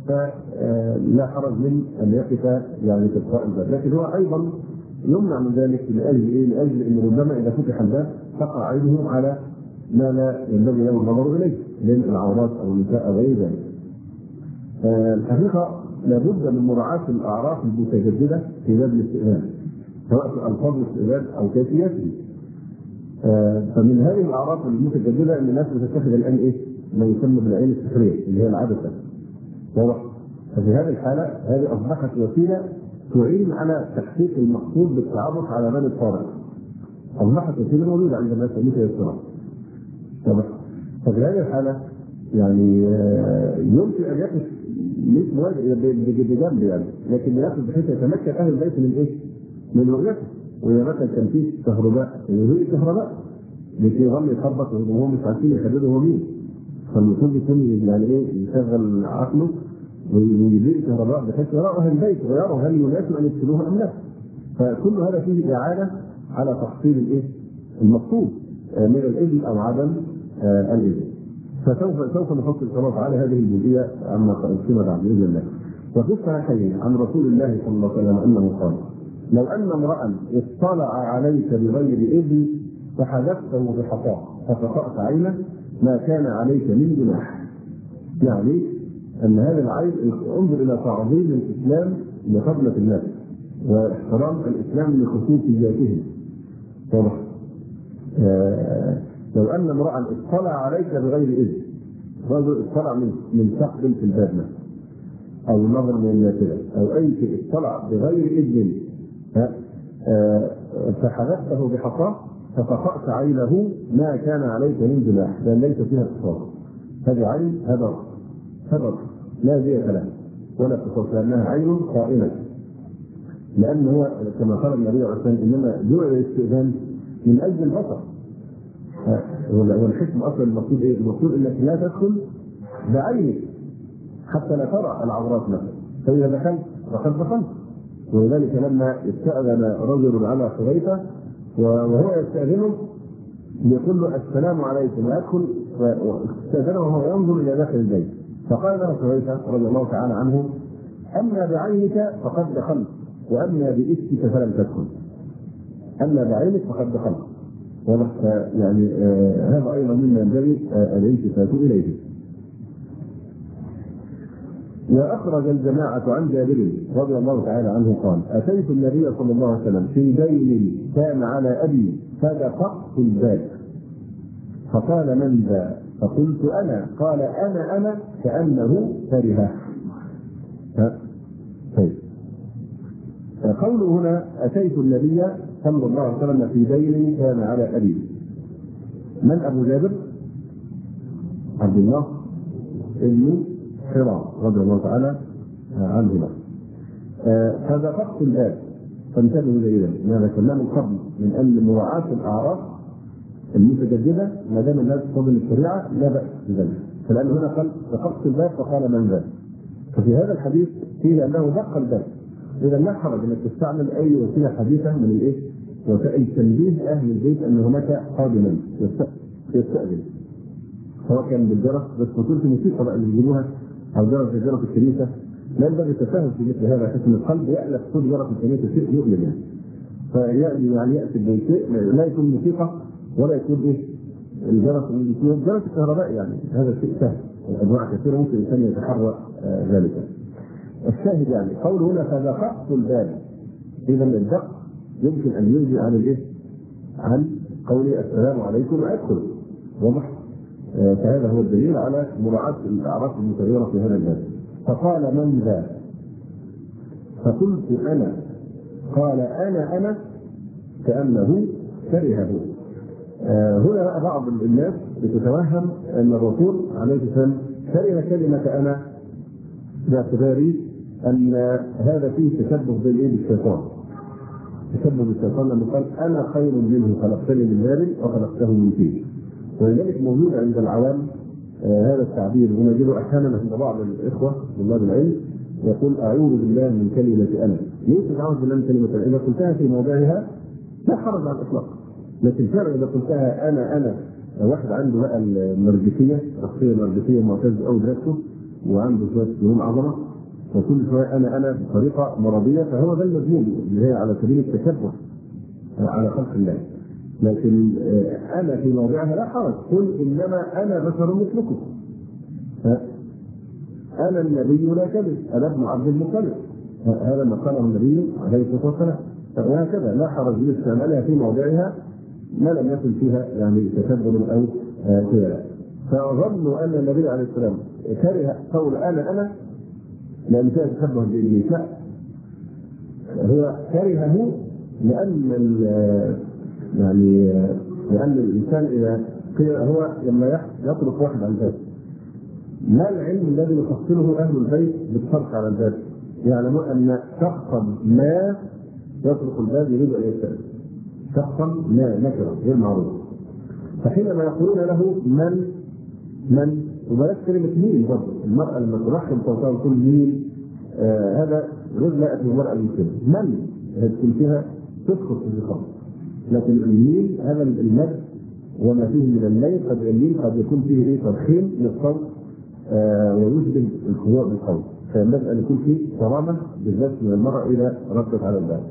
فلا حرج من ان يقف يعني تلقاء الباب، لكن هو ايضا يمنع من ذلك لاجل ايه؟ لاجل ان ربما اذا فتح الباب تقع عينه على ما لا ينبغي له النظر اليه من العورات او النساء او غير ذلك. آه الحقيقه لابد من مراعاه الاعراف المتجدده في باب الاستئذان، سواء في الفاظ الاستئذان او كيفيته. آه فمن هذه الاعراف المتجدده ان الناس بتتخذ الان ايه؟ ما يسمى بالعين السحريه اللي هي العدسه. واضح؟ ففي هذه الحاله هذه اصبحت وسيله تعين على تحقيق المقصود بالتعرف على من الطارئ. اصبحت وسيله موجوده عند الناس متيسره. واضح؟ ففي هذه الحاله يعني يمكن ان يقف مش مواجه بجنب يعني، لكن يقف بحيث يتمكن اهل البيت من ايه؟ من رؤيته. واذا مثلا كان فيه كهرباء يزيل الكهرباء لكي يظل يخبط وهم مش عارفين يحددوا هو مين، فالمفروض يكون يعني ايه؟ يشغل عقله ويزيل الكهرباء بحيث يرى اهل البيت ويروا هل يناسب ان يدخلوها ام لا. فكل هذا فيه اعانه على تحصيل الايه؟ المقصود من الاذن او عدم الاذن. فسوف سوف نفصل ان شاء الله تعالى هذه الجزئيه عما فيما بعد باذن الله. وفي الصحيحين عن رسول الله صلى الله عليه وسلم انه قال: لو ان امرا اطلع عليك بغير اذن فحذفته بحصاه ففقأت عينه ما كان عليك من جناح. يعني ان هذا العين انظر الى تعظيم الاسلام لفضله الناس واحترام الاسلام لخصوصياتهم. واضح؟ آه لو ان امرا اطلع عليك بغير اذن، رجل اطلع من من ثقب في الباب او نظر من النافذه او اي شيء اطلع بغير اذن آه فحذفته بحصاه ففقأت عينه ما كان عليك من جناح، لان ليس فيها اتصال. هذه عين هذا هذا لا زي كلام ولا اتصال، لانها عين قائمه. لان هو كما قال النبي عليه الصلاه والسلام انما جعل الاستئذان من اجل البصر. والحكم اصلا المقصود ايه؟ المقصود انك لا تدخل بعينك حتى لا ترى العورات مثلا، فاذا دخلت فقد دخلت. ولذلك لما استأذن رجل على حذيفه وهو يستأذنه يقول له السلام عليكم، ويدخل واستأذنه وهو ينظر الى داخل البيت فقال له حذيفة رضي الله تعالى عنه: أما بعينك فقد دخلت، وأما بإسكك فلم تدخل. أما بعينك فقد دخلت. يعني آه هذا أيضا مما ينبغي آه الالتفات إليه. وأخرج الجماعة عن جابر رضي الله تعالى عنه قال: أتيت النبي صلى الله عليه وسلم في دين كان على أبي فدققت الباب فقال: من ذا؟ فقلت: أنا. قال: أنا أنا كأنه كره. طيب، قوله هنا: أتيت النبي صلى الله عليه وسلم في دين كان على أبي. من أبو جابر؟ عبد الله بن حرام رضي الله تعالى عنهما. فدققت الباب، فانتبهوا جيدا ما ذكرناه من قبل من أن مراعاة الأعراف المتجددة ما دام الناس تفضل الشريعة لا بأس بذلك. فلأن هنا قال دققت الباب فقال: من ذا؟ ففي هذا الحديث فيه أنه دق الباب. إذا لا حرج أنك تستعمل أي وسيلة حديثة من الإيه؟ وسائل تنبيه أهل البيت أن هناك قادما يستأذن، سواء كان بالجرس، بس وسيلة الموسيقى بقى اللي يجيبوها أو جرس جرس الكنيسة لا ينبغي التساهل في مثل هذا، حيث القلب يألف صوت جرس الكنيسة شيء يؤلم يعني. فيعني يعني يأتي بشيء لا يكون موسيقى ولا يكون إيه؟ الجرس الجرس الكهربائي يعني هذا شيء سهل، أنواع كثيرة ممكن الإنسان يتحرى آه ذلك. الشاهد يعني قوله هنا: فدققت الباب. إذا الدق يمكن أن يجي عن الإيه؟ عن قول السلام عليكم أدخل. واضح؟ آه فهذا هو الدليل على مراعاة الأعراف المتغيرة في هذا الباب. فقال: من ذا؟ فقلت: أنا. قال: أنا أنا كأنه كرهه. آه هنا بعض الناس بتتوهم أن الرسول عليه السلام كره كلمة أنا باعتبار أن هذا فيه تشبه بالشيطان. تشبه بالشيطان لما قال: أنا خير منه خلقتني من نار وخلقته من طين. ولذلك موجود عند العوام آه هذا التعبير، ونجده أحيانا عند بعض الإخوة طلاب العلم يقول: أعوذ بالله من كلمة أنا. ليش أعوذ بالله من كلمة أنا؟ إذا قلتها في موضعها لا حرج على الإطلاق، لكن فعلا إذا قلتها أنا أنا واحد عنده بقى النرجسية، شخصية نرجسية معتز أو ذاته وعنده شوية سنون عظمة وكل شوية أنا أنا بطريقة مرضية، فهو ده المذموم اللي هي على سبيل التشبه على خلق الله. لكن أنا في موضعها لا حرج، قل إنما أنا بشر مثلكم. أنا النبي لا كذب، أنا ابن عبد المطلب. هذا ما قاله النبي عليه الصلاة والسلام. وهكذا لا حرج باستعمالها في موضعها ما لم يكن فيها يعني تشبه أو كذا. فظنوا أن النبي عليه السلام كره قول أنا أنا لأن فيها تشبه بالإبليس. لا، هو كرهه لأن يعني لأن الإنسان إذا هو لما يطلق واحد عن ذاته، ما العلم الذي يحصله أهل البيت بالصرف على الذات؟ يعلمون أن شخصا ما يطلق الباب يريد أن يستأذن، شخصا ما نكرة غير معروف. فحينما يقولون له من من وبلاش كلمة مين برضه، المرأة لما ترحم صوتها وتقول مين آه هذا غير لائق بالمرأة المسلمة. من تكون فيها تسقط في الخمر، لكن الميل هذا المد وما فيه من الليل قد الليل قد يكون فيه ايه ترخيم للصوت آه ويشبه الخضوع بالقول، فينبغي ان يكون فيه صرامة بالذات من المرأة إذا ردت على الباب.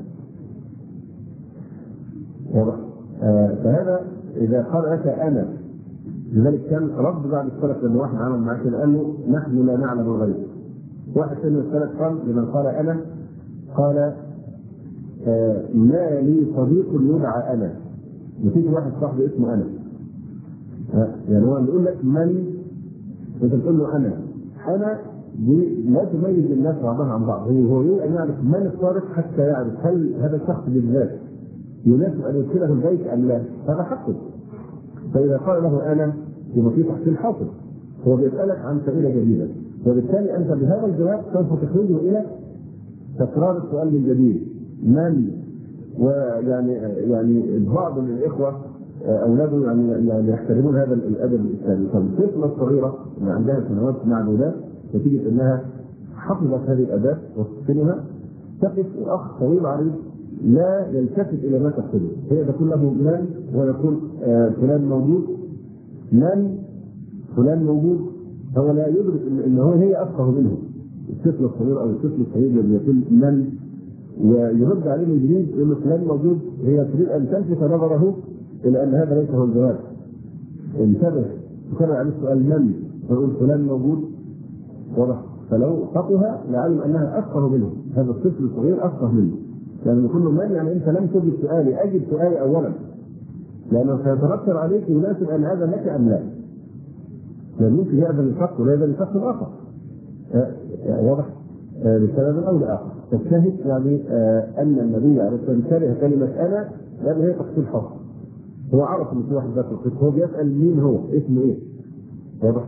واضح؟ آه فهذا إذا قال لك أنا، لذلك كان رد بعد السلف لما واحد عمل معاه كده قال له نحن لا نعلم الغيب. واحد ثاني من السلف قال لمن قال أنا قال آه ما لي صديق يدعى أنا. نتيجة واحد صاحبي اسمه أنا. آه يعني هو بيقول لك من، أنت بتقول له أنا. أنا دي لا تميز الناس بعضها عن بعض، هو هو يريد أن يعرف من الصادق حتى يعرف هل هذا الشخص بالذات يناسب أن يدخله البيت أم لا. هذا حقه. فإذا قال له أنا يبقى في تحصيل حاصل، هو بيسألك عن سبيل جديدة، وبالتالي أنت بهذا الجواب سوف تخرجه إلى تكرار السؤال من جديد من. ويعني يعني بعض من الإخوة أولاده يعني يعني يحترمون هذا الأدب الإسلامي. فالطفلة الصغيرة اللي عندها سنوات معدودات نتيجة أنها حفظت هذه الآداب وتتقنها تقف الأخ طويل عريض لا يلتفت إلى ما تقصده، هي تقول له من ويقول آه فلان موجود، من فلان موجود، هو لا يدرك ان هو هي افقه منه. الطفل الصغير او الطفل الصغير الذي يقول من ويرد عليه من جديد يقول له فلان موجود، هي تريد ان تلفت نظره الى ان هذا ليس هو الجواب. انتبه، تكرر عليه السؤال من، فيقول فلان موجود، واضح؟ فلو خطها لعلم انها افقه منه، هذا الطفل الصغير افقه منه. يعني يقول له من، يعني انت لم تجب سؤالي، اجب سؤالي اولا، لانه سيترتب عليك يناسب ان هذا لك ام لا. لان ممكن يأذن الحق ولا يأذن الشخص الاخر. آه واضح؟ آه لسبب او لاخر. فالشاهد يعني آه ان النبي عليه الصلاه والسلام كره كلمه انا لان هي تحصيل حق. هو عرف ان في واحد ذات القصه، هو بيسال مين هو؟ اسمه ايه؟ واضح؟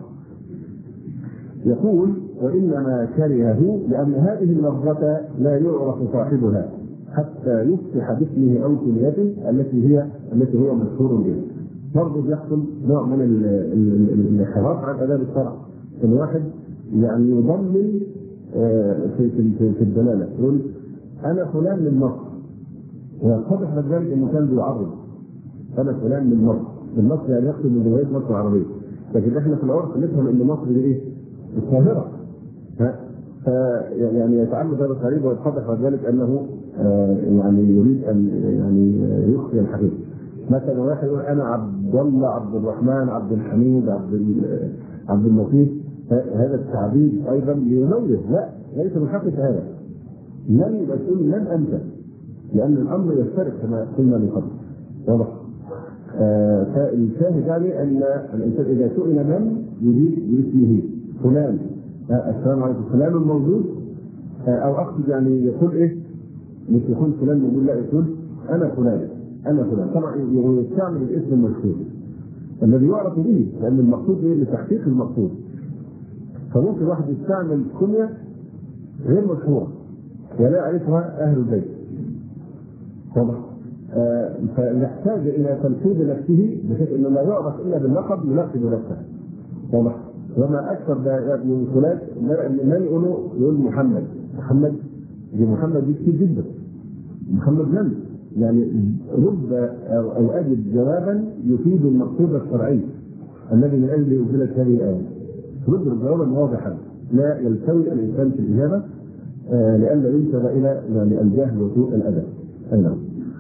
يقول وانما كرهه لان هذه اللفظه لا يعرف صاحبها حتى يفتح باسمه او كنيته التي هي التي هو مشهور بها. برضه بيحصل نوع من الانحراف عن اداب الشرع. الواحد يعني يضمن في في في الدلاله، يقول انا فلان من مصر، ويتضح من ذلك انه كان بيعرض انا فلان من مصر، من مصر يعني يقصد من جمهوريه مصر العربيه، لكن احنا في العرف نفهم ان مصر دي ايه؟ القاهره. ف يعني يتعمد هذا الغريب ويتضح من ذلك انه آه يعني يريد ان يعني يخفي الحقيقه. مثلا واحد يقول انا عبد الله عبد الرحمن عبد الحميد عبد عبد اللطيف، هذا التعبير ايضا لينوه، لا ليس من حقك هذا. لن يبقى تقول من انت، لان الامر يفترق كما قلنا من قبل. واضح؟ آه فالشاهد يعني ان الانسان اذا سئل من يجيب باسمه فلان، آه السلام عليكم فلان موجود، آه او اقصد يعني يقول ايه؟ مش يقول فلان موجود، لا يقول انا فلان انا فلان. طبعا يستعمل الاسم المشهور الذي يعرف به، لان المقصود ايه؟ لتحقيق المقصود. فممكن واحد يستعمل كنية غير مشهورة ولا يعرفها اهل البيت. طبعا آه فيحتاج الى تلفيظ نفسه بحيث انه لا يعرف الا باللقب يلقب نفسه. طبعا وما اكثر من فلان من يقولوا يقول محمد محمد دي محمد دي كتير جدا. محمد من؟ يعني رد او اجد جوابا يفيد المقصود الشرعي الذي من اجله انزلت هذه الايه. رد جوابا واضحا لا يلتوي الانسان في الاجابه آه لئلا ينسب الى يعني الجهل وسوء الادب. اي نعم.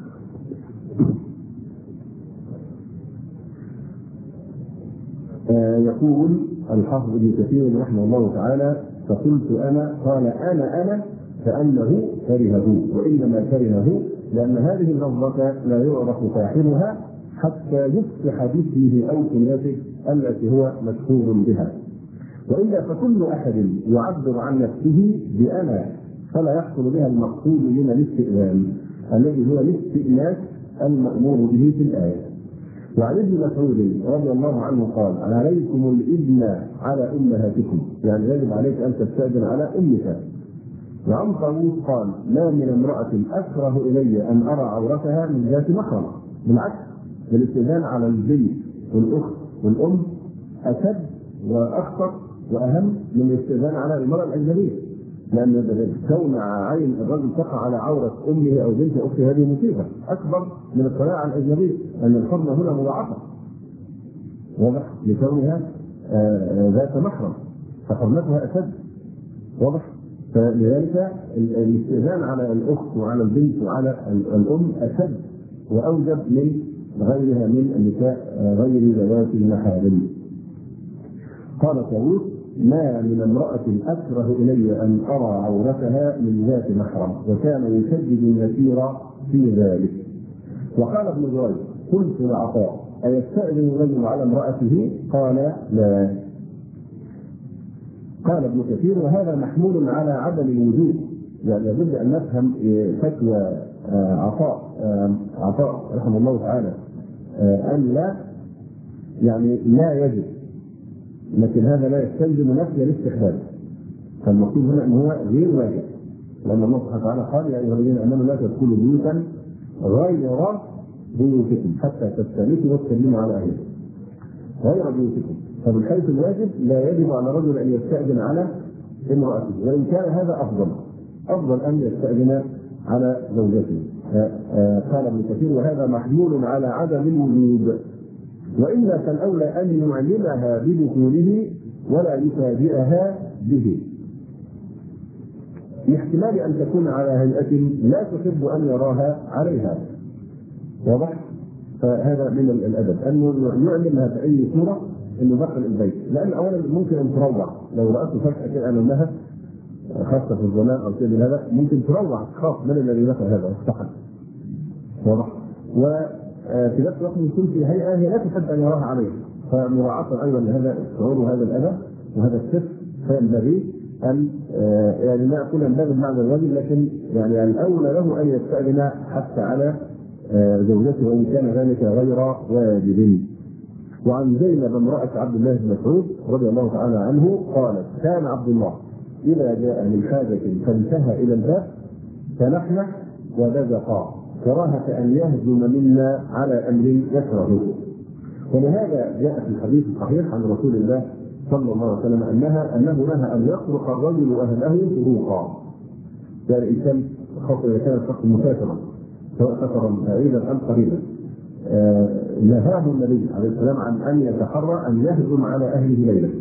آه يقول الحافظ ابن كثير رحمه الله تعالى فقلت انا قال انا انا كانه كرهه، وانما كرهه لان هذه اللفظه لا يعرف صاحبها حتى يفتح باسمه او كنيته التي هو مشهور بها. والا فكل احد يعبر عن نفسه بانا فلا يحصل بها المقصود من الاستئذان الذي هو الاستئناس المامور به في الايه. وعن ابن مسعود رضي الله عنه قال عليكم الاذن على امهاتكم، يعني يجب عليك ان تستاذن على امك. وعن طاووس قال ما من امراه اكره الي ان ارى عورتها من ذات محرم. بالعكس الاستئذان على البنت والاخت والام اشد واخطر واهم من الاستئذان على المراه الاجنبيه، لان كون عين الرجل تقع على عوره امه او بنت اخته هذه مصيبه اكبر من الطلاع على الاجنبيه، لان الحرمه هنا مضاعفه. واضح؟ لكونها ذات محرم فحرمتها اشد. واضح؟ فلذلك الاستئذان على الاخت وعلى البنت وعلى الام اشد واوجب من غيرها من النساء غير ذوات المحارم. قال طاووس ما من امرأة أكره إلي أن أرى عورتها من ذات محرم، وكان يشدد المسير في ذلك. وقال ابن جريج قلت لعطاء أيستأذن الرجل على امرأته؟ قال لا. قال ابن كثير وهذا محمول على عدم الوجود، يعني يجب أن نفهم فتوى عطاء عطاء رحمه الله تعالى أن لا يعني لا يجب، لكن هذا لا يستلزم نفي الاستحباب. فالمقصود هنا ان هو غير واجب، لان الله سبحانه وتعالى قال يا ايها الذين امنوا لا تدخلوا بيوتا غير بيوتكم حتى تستانسوا وتسلموا على اهلكم. غير بيوتكم، فمن حيث الواجب لا يجب على رجل ان يستأذن على امرأته، وان كان هذا افضل افضل ان يستأذن على زوجته. قال ابن كثير وهذا محمول على عدم الوجود، وإلا فالأولى أن يعلمها بدخوله ولا يفاجئها به، لاحتمال أن تكون على هيئة لا تحب أن يراها عليها. واضح؟ فهذا من الأدب أنه يعلمها بأي صورة أنه دخل البيت، لأن أولا ممكن أن تروع لو رأته فجأة كده أمامها، خاصة في الزمان أو شيء من هذا، ممكن تروع خاص من الذي دخل هذا وافتحل. واضح؟ وفي نفس الوقت يكون في هيئة هي لا تحب أن يراها عليها، فمراعاة أيضا لهذا الشعور وهذا الأذى وهذا السر، فينبغي أن يعني لا أقول ينبغي معنى الرجل، لكن يعني الأولى له أن يستأذن حتى على زوجته وإن كان ذلك غير واجب. وعن زينب امرأة عبد الله بن مسعود رضي الله تعالى عنه قالت: كان عبد الله إذا جاء من حاجة فانتهى إلى الباب فنحنح وبزقا كراهة أن يهجم منا على أمر يكرهه. ولهذا جاء في الحديث الصحيح عن رسول الله صلى الله عليه وسلم أنها أنه نهى أن يصرخ الرجل أهله صروخا. يعني الإنسان خاصة إذا كان الشخص مسافرا سواء سفرا بعيدا أم قريبا، آه نهاه النبي عليه السلام عن أن يتحرى أن يهجم على أهله ليلا.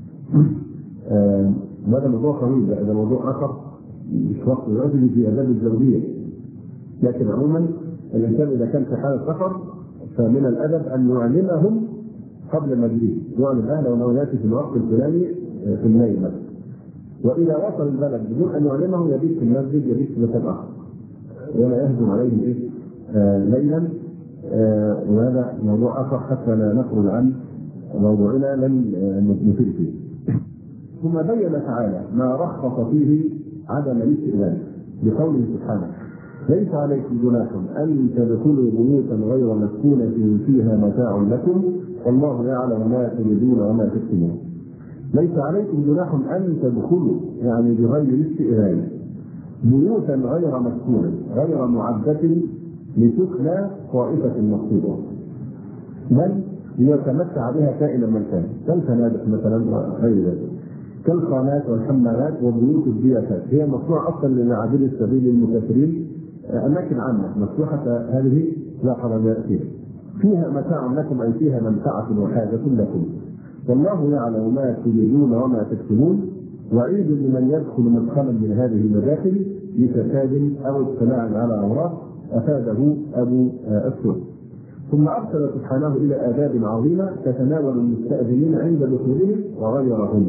آه هذا موضوع طويل، هذا موضوع آخر مش وقت الرجل في آداب الزوجية، لكن عموما الإنسان إذا كان في حالة سفر فمن الأدب أن يعلمهم قبل مجيئه، يعلم أهله أنه يأتي في الوقت الفلاني في الليل مثلا، وإذا وصل البلد بدون أن يعلمه يبيت في المسجد، يبيت في مكان آخر ولا يهجم عليهم إيه آه ليلا. آه وهذا موضوع آخر حتى لا نخرج عن موضوعنا لن نثير فيه. ثم بين تعالى ما رخص فيه عدم الاستئذان بقوله سبحانه: ليس عليكم جناح أن تدخلوا بيوتا غير مسكونة فيها متاع لكم والله يعلم ما تريدون وما تكتمون. ليس عليكم جناح أن تدخلوا يعني بغير استئذان بيوتا غير مسكونة غير معدة لتكلى طائفة مقصودة، بل ليتمتع بها كائنا من كان، كالفنادق مثلا وغير ذلك، كالخانات والحمامات وبيوت الضيافات، هي مصنوعة أصلا لعابر السبيل المسافرين، أماكن عامة مفتوحة هذه لا حرج فيها، فيها متاع لكم أي فيها منفعة وحاجة لكم، والله يعلم ما تريدون وما تكتمون. وعيد لمن يدخل مدخلا من هذه المداخل لفساد أو اطلاع على أوراق أفاده أبو أسود. ثم أرسل سبحانه إلى آداب عظيمة تتناول المستأذنين عند دخولهم وغيرهم.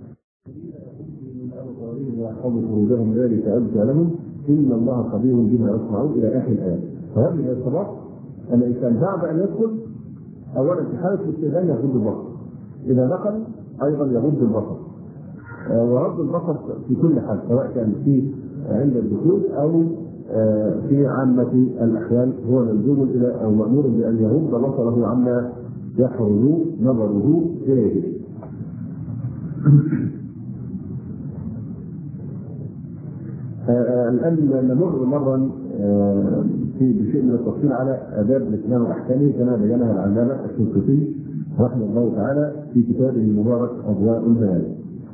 ويحفظوا فروجهم ذلك أزكى لهم إن الله خبير بما يصنعون إلى آخر الآية. فهذه الصلاة أن الإنسان بعد أن يدخل أولا في حالة الاستئذان يغض البصر، إذا دخل أيضا يغض البصر، وغض البصر في كل حال سواء كان في عند الدخول أو في عامة الأحوال هو ملزوم إلى أو مأمور بأن يغض بصره عما يحرز نظره إليه. الآن نمر مرا في بشيء من التفصيل على آداب الإسلام وأحكامه كما بينها العلامة الشنقيطي رحمه الله تعالى في كتابه المبارك أضواء البيان.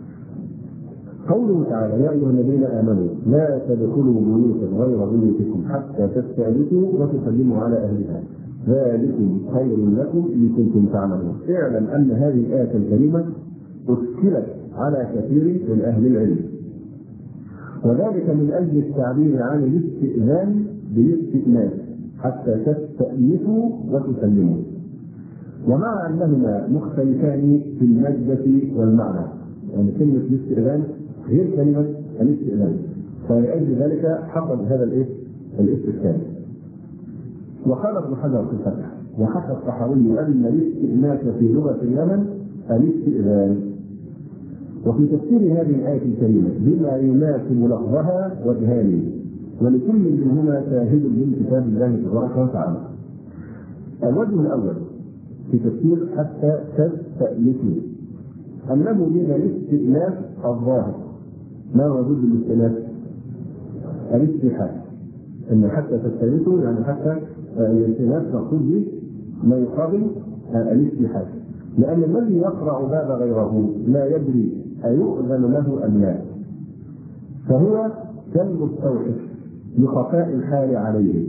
قوله تعالى: يا أيها الذين آمنوا لا تدخلوا بيوتا غير بيوتكم حتى تستأنسوا وتسلموا على أهلها ذلكم خير لكم إن كنتم تعلمون. اعلم أن هذه الآية الكريمة أشكلت على كثير من أهل العلم، وذلك من أجل التعبير عن الاستئذان بالاستئناس حتى تستأنسوا وتسلموا، ومع أنهما مختلفان في المادة والمعنى، يعني كلمة الاستئذان غير كلمة الاستئذان، فلأجل ذلك حصل هذا الايه؟ الاستثناء. وقال ابن حجر في الفتح: وحكى الطحاوي أن الاستئناس في لغة اليمن الاستئذان. وفي تفسير هذه الآية الكريمة بما يناسب لفظها وجهان، ولكل منهما شاهد من كتاب الله تبارك وتعالى. الوجه الأول في تفسير حتى تستأنسوا أنه من الاستئناس الظاهر. ما هو ضد الاستئناس؟ الاستيحاء، أن حتى تستأنسوا يعني حتى الاستئناس مقصود به ما يقابل الاستيحاء، لأن الذي يقرع باب غيره لا يدري أيؤذن له أم لا، فهو كالمستوحش لخفاء الحال عليه،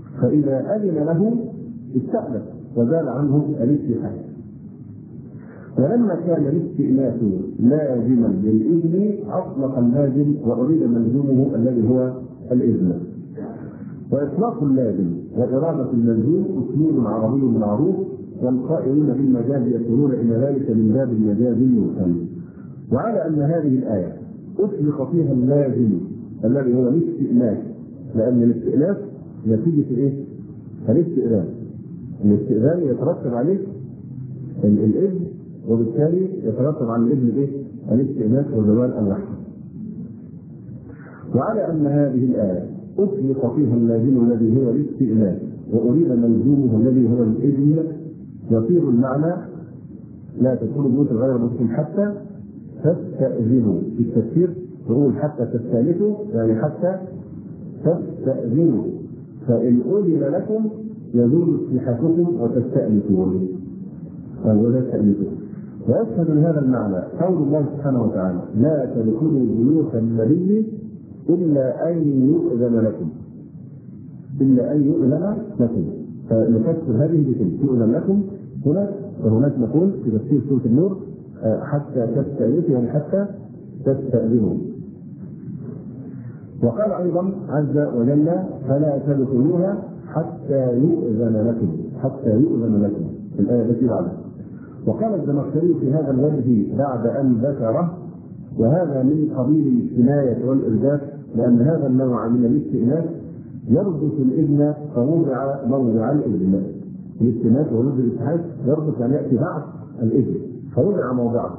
فإذا أذن له استأنس وزال عنه الاستيحاء. ولما كان الاستئناس لازما للإذن أطلق اللازم وأريد ملزومه الذي هو الإذن. وإطلاق اللازم وإرادة الملزوم أسلوب عربي معروف، والقائلون بالمجاز يقولون إن ذلك من باب المجاز المرسل. وعلى أن هذه الآية أطلق فيها اللازم الذي هو الاستئناس، لأن الاستئناس نتيجة إيه؟ الاستئذان. الاستئذان يترتب عليه الإذن، وبالتالي يترتب على الإذن إيه؟ الاستئناس وزوال اللحظة. وعلى أن هذه الآية أطلق فيها اللازم الذي هو الاستئناس وأريد ملزومه الذي هو الإذن، يصير المعنى لا تدخلوا بيوت غير بيوتكم حتى تستأذنوا. في التفسير يقول حتى تستأنسوا، يعني حتى تستأذنوا، فإن أذن لكم يزول اصطحافكم وتستأنسون. ولا تستأنسوا. ويشهد من هذا المعنى قول الله سبحانه وتعالى: لا تدخلوا بيوت النبي إلا أن يؤذن لكم. إلا أن يؤذن لكم. فنفسر هذه بكلمة يؤذن لكم هنا، وهناك نقول في تفسير سورة النور حتى تستأنسوا، يعني حتى تستأذنوا. وقال أيضا عز وجل: فلا تدخلوها حتى يؤذن لكم. حتى يؤذن لكم في الآية التي بعدها. وقال الزمخشري في هذا الوجه بعد أن ذكره: وهذا من قبيل الكناية والإرداف، لأن هذا النوع من الاستئناس يربط الإذن فوضع موضع الإذن. الاستئناس ورد الاتحاد يربط أن يأتي بعد الإذن فوضع موضعه.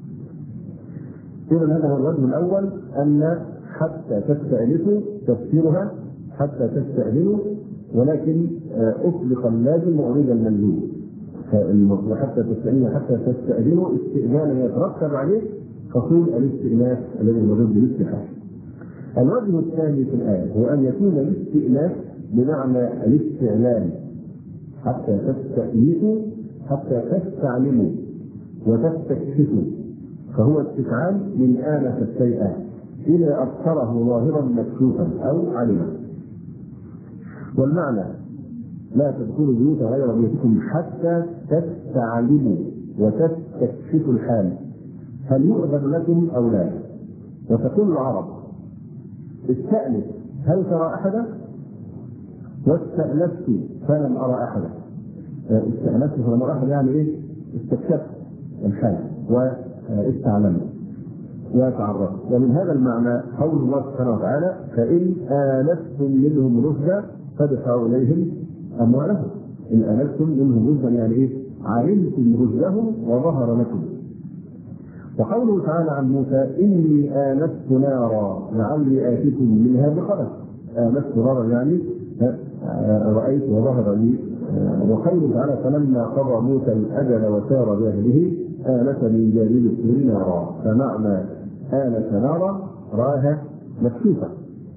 إذن هذا هو الوجه الأول، أن حتى تستأنسوا تفسيرها حتى تستأذنوا، ولكن أطلق اللازم وأريد الملزوم. وحتى تستأذنوا حتى تستأذنوا استئذانا يترتب عليه حصول الاستئناس الذي يرد بالاستحاله. الوجه الثاني في الآية هو أن يكون الاستئناس بمعنى الاستعلام، حتى تستأنسوا حتى تستعلموا وتستكشفوا، فهو استفعال من آنس الشيء إذا أبصره ظاهرا مكشوفا أو علما. والمعنى: لا تدخلوا بيوت غير بيوتكم حتى تستعلموا وتستكشفوا الحال، هل يؤذن لكم أو لا. وتقول العرب: استأنس هل ترى أحدا؟ واستأنست فلم أرى أحدا. استأنست فلم أرى أحدا يعني إيه؟ استكشفت الحال واستعلمت وتعرفت. ومن هذا المعنى قول الله سبحانه وتعالى: فإن آنستم منهم رشدا فادفعوا إليهم أموالهم. إن آنستم منهم رشدا يعني إيه؟ علمتم رشدهم وظهر لكم. وقوله تعالى عن موسى: إني آنست نارا لعلي آتيكم منها بخبر. آنست نارا يعني رأيت وظهر لي. وقوله تعالى: فلما قضى موسى الأجل وسار بأهله آنس من جانب الطور نارا. فمعنى آنس نارا راها مكشوفة.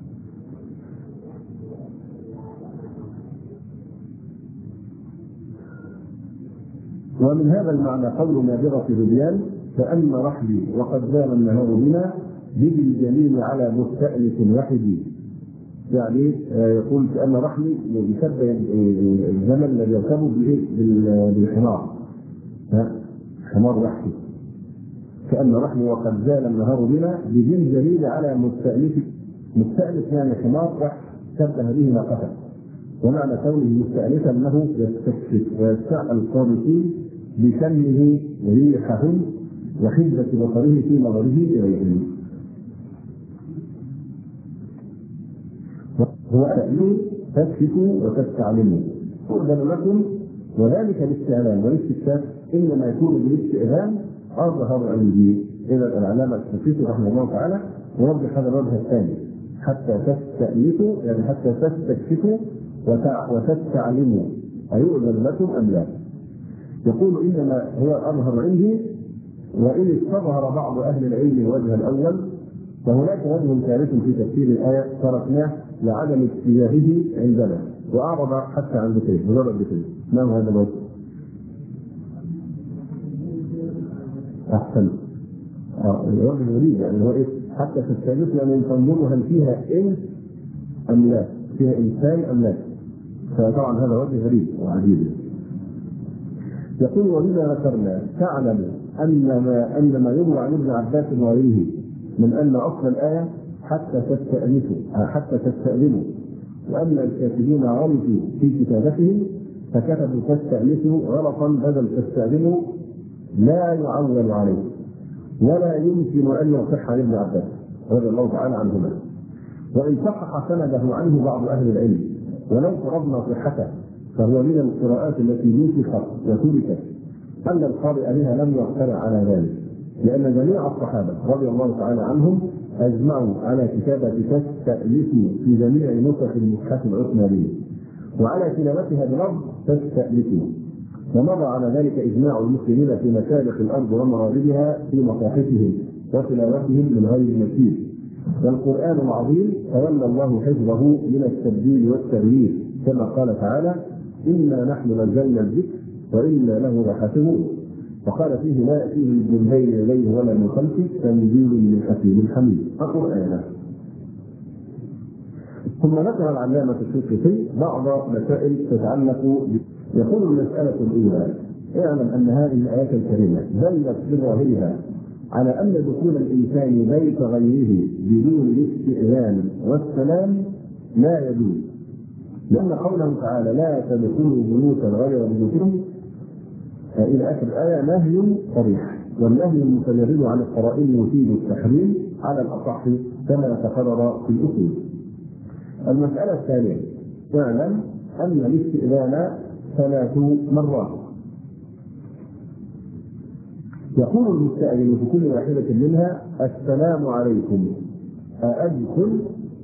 ومن هذا المعنى قول نابغة ربيان: كأن رحلي وقد زال النهار بنا بذي الجليل على مستأنس وحدي. يعني يقول كأن رحلي يشبه الزمن الذي يركبه بالحمار، حمار وحدي. كأن رحلي وقد زال النهار بنا بذي الجليل على مستأنس. مستأنس يعني حمار وحدي شبه به ناقته. ومعنى كونه مستأنسا أنه يستكشف ويستعمل الصامتين بشمه ريحهم وحدة بصره في نظره إليهم. هو تأمين تكشفوا وتستعلموا تؤذن لكم، وذلك الاستعلام والاستكشاف إنما يكون بالاستئذان أظهر عندي. إذا العلامة الحفيظ رحمه الله تعالى يوضح هذا الوجه الثاني: حتى تستأنسوا يعني حتى تستكشفوا وتستعلموا أيؤذن لكم أم لا. يقول: إنما هو أظهر عندي. وإن استظهر بعض أهل العلم الوجه الأول، فهناك وجه ثالث في تفسير الآية تركناه لعدم اتجاهه عندنا، وأعرض حتى عن ذكره مجرد ذكره. ما هو هذا الوجه؟ أحسن. آه الوجه غريب، يعني هو إيه؟ حتى تستأنس يعني تنظروا هل فيها إنس أم لا، فيها إنسان أم لا. فطبعا هذا وجه غريب وعجيب. يقول وبما ذكرنا تعلم ان ما ان ما يروى عن ابن عباس وغيره من ان اصل الايه حتى تستأنسوا حتى تستأذنوا، وان الكاتبين غلطوا في كتابتهم فكتبوا تستأنسوا غلطا بدل تستأذنوا لا يعول عليه ولا يمكن ان يصح عن ابن عباس رضي الله تعالى عنهما. وان صحح سنده عنه بعض اهل العلم ولو فرضنا صحته فهو من القراءات التي نسخت وتركت ان القارئ بها لم يقترع على ذلك، لان جميع الصحابه رضي الله تعالى عنهم اجمعوا على كتابه تستأنسوا في جميع نسخ المصحف العثماني وعلى تلاوتها بلفظ تستأنسوا، ومضى على ذلك اجماع المسلمين في مشارق الارض ومغاربها في مصاحفهم وتلاوتهم من غير نكير. والقرآن العظيم تولى الله حفظه من التبديل والتغيير كما قال تعالى إنا نحن نزلنا الذكر وإنا له لحافظون، وقال فيه لا يأتيه من بين يديه ولا من خلفه تنزيل من حكيم حميد القرآن. ثم ذكر العلامة الشنقيطي بعض مسائل تتعلق. يقول المسألة الأولى اعلم أن هذه الآيات الكريمة دلت بظاهرها على أن دخول الإنسان بيت غيره بدون الاستئذان والسلام لا يجوز، لأن قوله تعالى لا تدخلوا بيوتا غير بيوتكم إلى آخر الآية نهي صريح، والنهي المتجرد عن القرائن يفيد التحريم على الأصح كما تقرر في الأصول. المسألة الثانية اعلم أن الاستئذان ثلاث مرات. يقول المستأذن في كل واحدة منها السلام عليكم أأدخل؟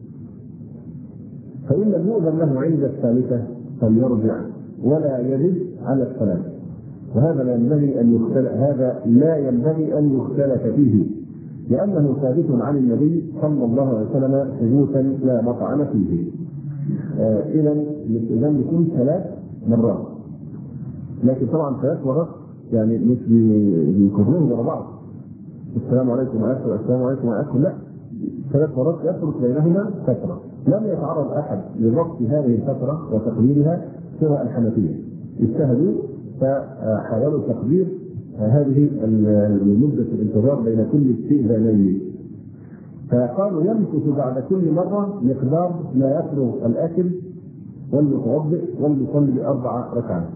فإن لم يؤذن له عند الثالثة فليرجع ولا يرد على السلام، وهذا لا ينبغي أن يختلف هذا لا ينبغي أن يختلف فيه، لأنه ثابت عن النبي صلى الله عليه وسلم ثبوتا لا مطعن فيه. آه إذا الاستئذان يكون ثلاث مرات، لكن طبعا ثلاث مرات يعني مش بيكرروا ورا بعض السلام عليكم وأكل السلام عليكم وأكل، لا، ثلاث مرات يفرق بينهما فترة. لم يتعرض أحد لضبط هذه الفترة وتقديرها سوى الحنفية، اجتهدوا فحاولوا تقدير هذه مدة الانتظار بين كل استئذانين، فقالوا يمكث بعد كل مرة مقدار ما يفرغ الأكل والمتوضئ والمصلي أربع ركعات.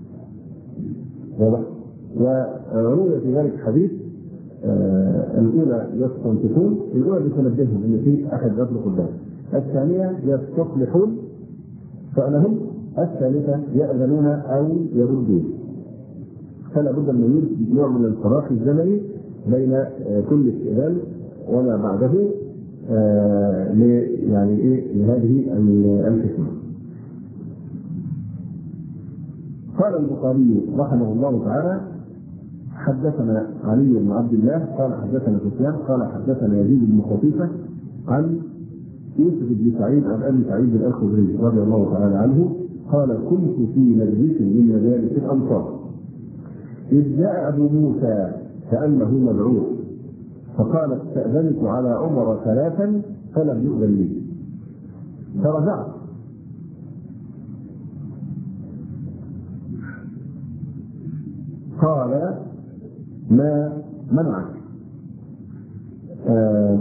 وروي في ذلك حديث آه الأولى يستنصفون، الأولى بتنبههم أن في أحد يطلق الباب، الثانية يستصلحون فأنهم، الثالثة يأذنون أو يردون. فلا بد من وجود نوع من الفراغ الزمني بين آه كل استئذان وما بعده آه يعني إيه لهذه الحكمة. قال البخاري رحمه الله تعالى حدثنا علي بن عبد الله قال حدثنا سفيان قال حدثنا يزيد بن خطيفة عن يوسف بن سعيد عن ابي سعيد الخدري رضي الله تعالى عنه قال كنت في مجلس من مجالس الانصار اذ جاء ابو موسى كانه مبعوث فقال استاذنت على عمر ثلاثا فلم يؤذن لي فرجعت قال ما منعك؟ آه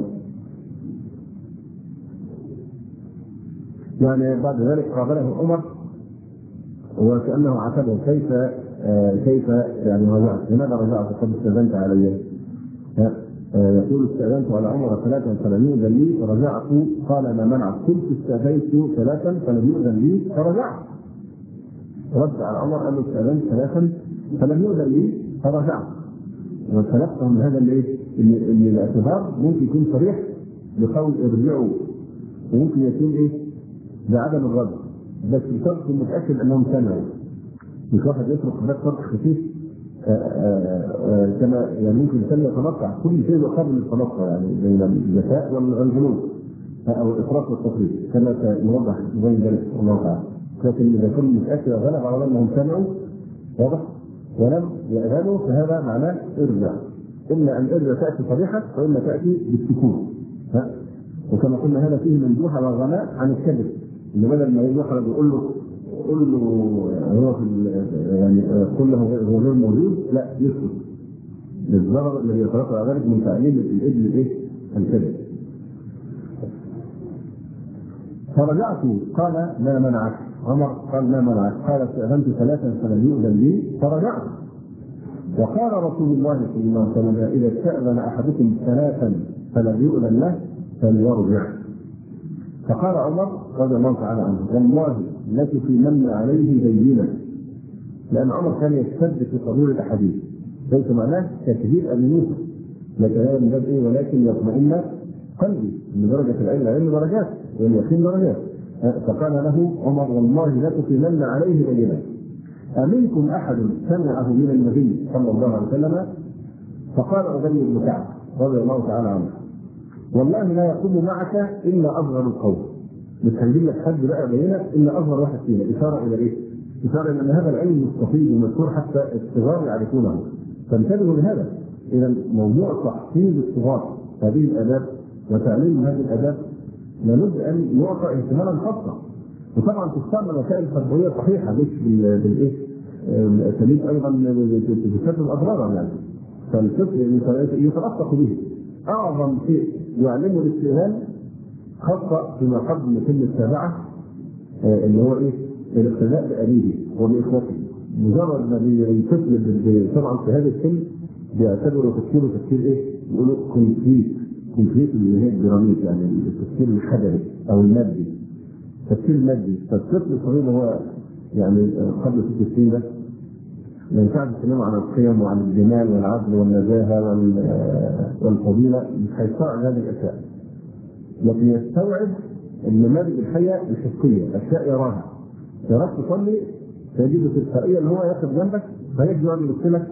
يعني بعد ذلك قابله عمر وكأنه عاتبه كيف آه كيف يعني رجعت؟ لماذا رجعت قد استأذنت علي؟ آه يقول استأذنت على عمر ثلاثا فلم يؤذن لي فرجعت قال ما منعك؟ قلت استأذنت ثلاثا فلم يؤذن لي فرجعت. رد على عمر قال له استأذنت ثلاثا فلم يؤذن لي فرجعت. وسلقته من هذا الايه؟ ان الاعتبار ممكن يكون صريح بقول ارجعوا وممكن يكون ايه؟ بعدم الرد، بس بشرط متاكد انهم سمعوا. مش واحد يترك ده شرط خفيف كما يعني ممكن يسمى يتنطع، كل شيء يقابل التنطع يعني بين الذكاء والجنون او الافراط والتفريط كما سيوضح بين ذلك الله تعالى. لكن اذا كان متاكد غلب على انهم سمعوا واضح ولم يأذنوا فهذا معناه ارجع، اما ان ارجع تاتي صريحه واما تاتي بالسكون. وكما قلنا هذا فيه مندوحه والغناء عن الكذب، ان بدل ما يروح يقول له تقول له هو في يعني قل له هو غير موجود، لا يسكت للضرر الذي يترتب على ذلك من تعليم الابن الايه؟ الكذب. فرجعت قال ما منعك؟ عمر قال ما منعك؟ قال استأذنت ثلاثا فلم يؤذن لي فرجعت. وقال رسول الله صلى الله عليه وسلم إذا استأذن أحدكم ثلاثا فلم يؤذن له فليرجع. فقال عمر رضي الله تعالى عنه والله التي في من عليه بينة، لأن عمر كان يشتد في قبول الأحاديث ليس معناه تكذيب أبي موسى لكلام الباب إيه ولكن يطمئن قلبي من درجة العلم، العلم درجات واليقين درجات. فقال له عمر والله لك في من عليه بينة أمنكم أحد سمعه من النبي صلى الله عليه وسلم؟ فقال أبي بن كعب رضي الله تعالى عنه والله لا يقوم معك إلا أصغر القوم. مش هنجيب لك حد بقى بينة إلا أصغر واحد فينا. إشارة إلى إيه؟ إشارة إلى أن هذا العلم مستفيض ومشهور حتى الصغار يعرفونه، فانتبهوا لهذا. إذا موضوع تحصيل الصغار هذه الآداب وتعليم هذه الآداب لابد أن يعطى اهتماما خاصا. وطبعا تستعمل وسائل تربوية صحيحة مش بالإيه؟ الأساليب أيضا بتسبب أضرارا يعني. فالطفل يترفق به. أعظم شيء يعلمه الاستئذان خاصة فيما قبل من سن السابعة اللي هو إيه؟ الاقتداء بأبيه وبإخوته. مجرد ما الطفل طبعا في هذا السن بيعتبروا تفكيره تفكير إيه؟ يقولوا كونكريت كونكريت اللي هي الجرانيت يعني التفكير الحجري أو المادي، تفكير مادي. فالطفل الصغير هو يعني قبل ست سنين ده ما ينفعش يتكلموا عن القيم وعن الجمال والعدل والنزاهه والفضيله، مش هيستوعب هذه الاشياء، لكن يستوعب النماذج الحيه الحسيه، اشياء يراها. يراك تصلي تجد تلقائيا ان هو ياخذ جنبك فيجي يقعد يبصلك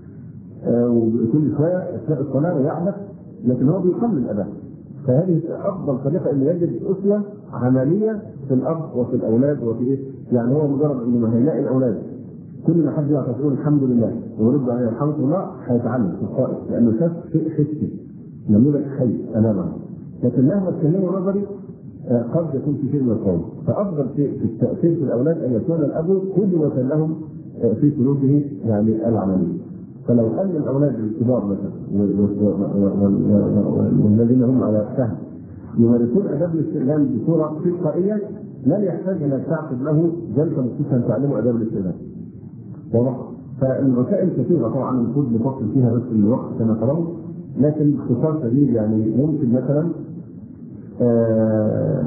وكل شويه اثناء الصلاه ويعبث، لكن هو بيقلل الاداء. فهذه افضل طريقه انه يجد اسوه عمليه في الاب وفي الاولاد وفي ايه؟ يعني هو مجرد انه هيلاقي الاولاد كل ما حد يعرف يقول الحمد لله ويرد عليه الحمد لله هيتعلم تلقائي، لانه شاف شيء حسي نموذج حي امامه. لكن مهما تكلموا نظري قد يكون في شيء من القول. فافضل شيء في التاثير في الاولاد ان يكون الاب قدوه لهم في سلوكه يعني العملي. فلو ان الاولاد الكبار مثلا والذين هم على فهم يمارسون اداب الاستئذان بصوره تلقائيه لن يحتاج الى تعقد له جلسه مخصوصه تعلموا اداب الاستئذان. واضح؟ فالوسائل كثيره طبعا المفروض نفصل فيها بس الوقت كما ترون، لكن باختصار شديد يعني ممكن مثلا آآ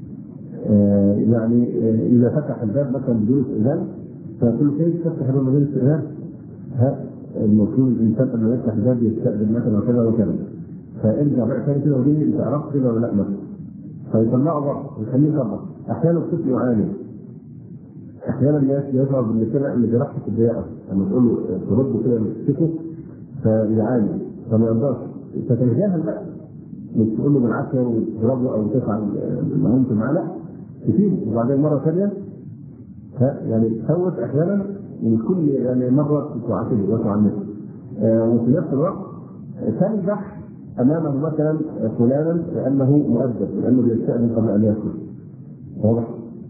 آآ يعني آآ اذا فتح الباب مثلا بدون استئذان فكل كيف تفتح الباب بدون استئذان؟ ها المفروض الانسان قبل ما يفتح الباب يستأذن مثلا وكذا وكذا. فارجع بقى ثاني كده ودي انت عرفت كده ولا لا مثلا؟ فيطلعه بره ويخليه يصرف. احيانا الطفل يعاني. احيانا الناس يشعر بالمشكله اللي بيرحب الضياء لما تقول له ترد كده وتمسكه فيعاني فما يقدرش. فتتجاهل بقى مش تقول له بالعافيه وتضربه او تفعل معاملته معاه، لا كتير. وبعدين مره ثانيه يعني تفوت احيانا من كل يعني مره تعاتبه وتعنفه. آه وفي نفس الوقت تمدح امامه مثلا فلانا لانه مؤدب لانه بيستأذن قبل ان ياكل. واضح؟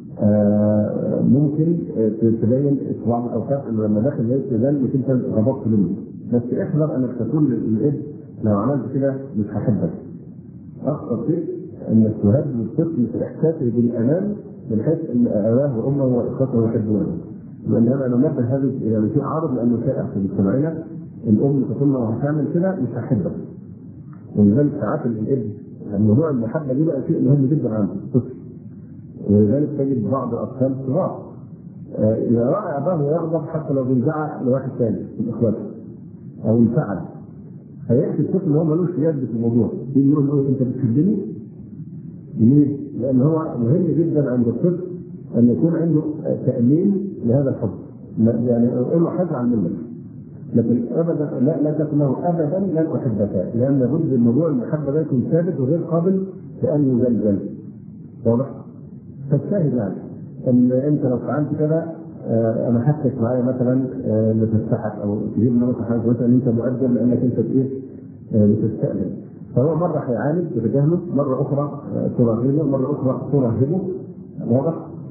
آه ممكن تبين في بعض الاوقات انه لما دخل الاستئذان مش انت غضبت منه، بس احذر انك تكون للابن لو عملت كده مش هحبك. اخطر شيء انك تهدد الطفل في احساسه بالامان من حيث ان اباه وامه واخوته يحبونه. لان هذا لو نبه هذا يعني شيء عارض لانه شائع في مجتمعنا. الام تقول له هتعمل كده مش هحبك. ولذلك ساعات الابن الموضوع المحبه دي بقى شيء مهم جدا عند الطفل. ولذلك تجد بعض الاطفال صغار اذا راى اباه يغضب حتى لو بيزعق لواحد ثاني من اخواته او انفعل فياتي الطفل اللي هو ملوش يد في الموضوع يقول له انت بتحبني؟ ليه؟ لان هو مهم جدا عند الطفل ان يكون عنده تامين لهذا الحب. يعني يقول له هزعل منك لكن ابدا لا لا تكن له ابدا لن احبك، لان لابد الموضوع المحبه ده يكون ثابت وغير قابل لان يزلزل. واضح؟ فالشاهد يعني ان انت لو فعلت كده آه انا حكيت معايا مثلا آه لتفتحك او تجيب لنا مثلا حاجه مثلا انت مؤدب لانك انت ايه آه بتستأذن. فهو مره هيعالج بتجاهله، مره اخرى آه ترهبه، مره اخرى ترهبه. واضح؟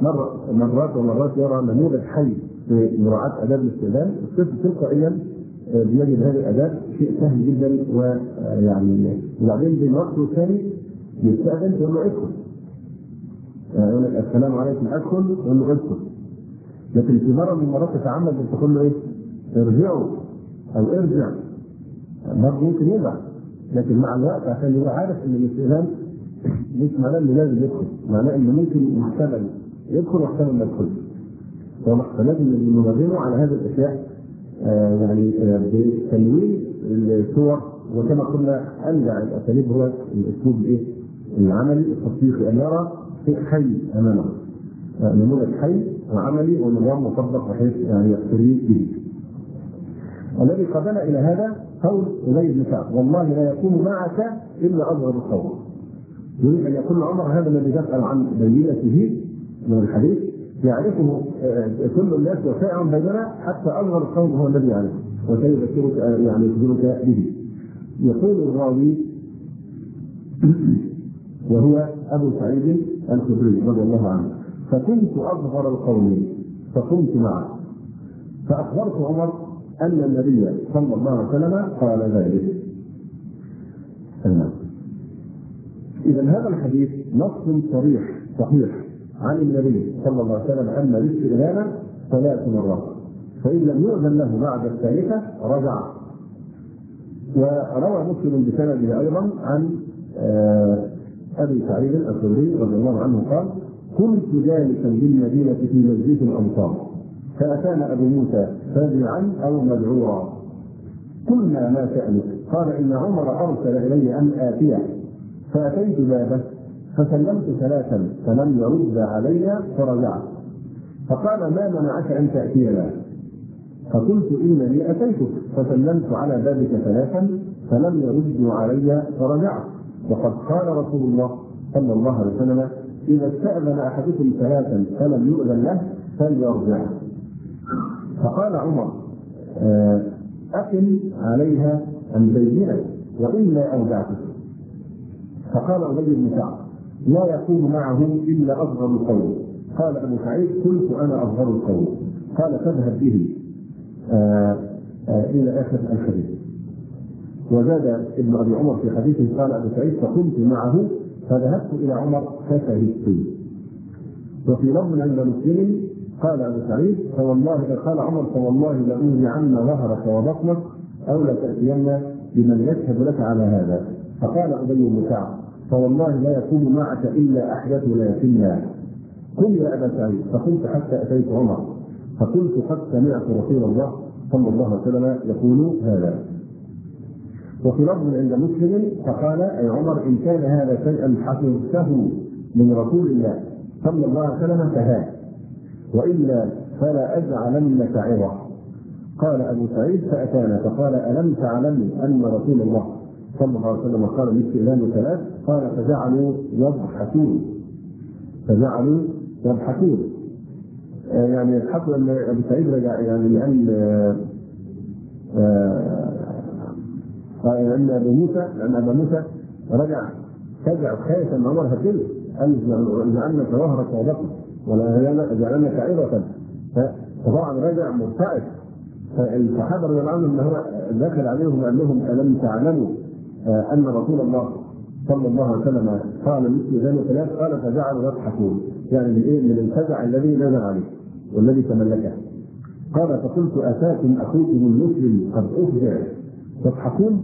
مر مرات ومرات يرى نموذج حي في مراعاه اداب الاستئذان، الطفل تلقائيا بيجد هذه الاداب شيء سهل جدا، ويعني وبعدين بين وقت والثاني يستأذن يقول له ادخل، يقول لك السلام عليكم ادخل، يقول له ادخل. لكن في مره من المرات تتعمد ان تقول له ايه؟ ارجعوا او ارجع، برضه ممكن يرجع، لكن مع الوقت عشان يبقى عارف ان الاستئذان مش معناه انه لازم يدخل، معناه انه ممكن يحتمل يدخل واحتمل ما يدخلش. فلازم ننظمه على هذه الاشياء، آه يعني آه بتنوين الصور، وكما قلنا انجع الاساليب هو الاسلوب الايه؟ العملي التطبيقي، ان يرى شيء حي امامه، آه نموذج حي وعملي ونظام مطبق بحيث يعني يقتري به. الذي قادنا الى هذا قول أبي بن كعب: والله لا يكون معك الا اصغر القوم. يريد ان يقول عمر هذا الذي تسال عن بينته من الحديث يعرفه كل الناس وشائع بيننا، حتى اصغر القوم هو الذي يعرفه وسيذكرك يعني يخبرك به. يقول الراوي وهو ابو سعيد الخدري رضي الله عنه: فكنت اصغر القوم فقمت معه، فاخبرت عمر ان النبي صلى الله عليه وسلم قال ذلك. اذا هذا الحديث نص صريح صحيح عن النبي صلى الله عليه وسلم ان الاستئذان ثلاث مرات، فان لم يؤذن له بعد الثالثه رجع. وروى مسلم بسنده ايضا عن ابي سعيد الخدري رضي الله عنه قال: كنت جالسا بالمدينه في مسجد الانصار، فاتانا ابو موسى فاجعا او مذعورا، قلنا: ما شأنك؟ قال: ان عمر ارسل الي ان اتيه، فاتيت بابه فسلمت ثلاثا فلم يرد علي فرجعت، فقال: ما منعك ان تاتينا؟ فقلت: انني اتيتك فسلمت على بابك ثلاثا فلم يرد علي فرجعت، وقد قال رسول الله صلى الله عليه وسلم: اذا استاذن احدكم ثلاثا فلم يؤذن له فليرجع. فقال عمر: اقم عليها ان بينك والا اودعتك. فقال ابي بن كعب: لا يكون معه الا اصغر القوم. قال ابو سعيد: قلت انا اصغر القوم. قال: فاذهب به آآ آآ الى اخر الحديث. وزاد ابن ابي عمر في حديثه قال ابو سعيد: فقمت معه فذهبت الى عمر فشهدت. وفي لفظ عند مسلم قال ابو سعيد: فوالله قال عمر: فوالله لاوزعن ظهرك وبطنك او لتاتين بمن يشهد لك على هذا. فقال ابي بن كعب: فوالله لا يكون معك الا احدث لا فينا. قل يا ابا سعيد. فقلت حتى اتيت عمر فقلت: قد سمعت رسول الله صلى الله عليه وسلم يقول هذا. وفي لفظ عند مسلم فقال اي عمر: ان كان هذا شيئا حفظته من رسول الله صلى الله عليه وسلم فهذا، والا فلا اجعلنك عظه. قال ابو سعيد: فاتانا فقال: الم تعلم ان رسول الله صلى الله عليه وسلم قال الاستئذان ثلاث؟ قال: فجعلوا يضحكون فجعلوا يضحكون آه يعني يضحكوا ان ابو سعيد رجع، يعني لان آه آه لان ابو موسى لان ابو موسى رجع فجع خايف ان عمر هتله، قال: جعلنك ظهرك وبطنك ولا جعلنك عظة. فطبعا رجع مرتعش. فالصحابه رضي الله عنهم ان هو دخل عليهم وقال لهم: الم تعلموا آه ان رسول الله صلى الله عليه وسلم قال الاستئذان ثلاث؟ قال: فجعلوا يضحكون، يعني من ايه؟ من الفزع الذي نزل عليه والذي تملكه. قال: فقلت: اتاكم اخوكم المسلم قد افجع تضحكون؟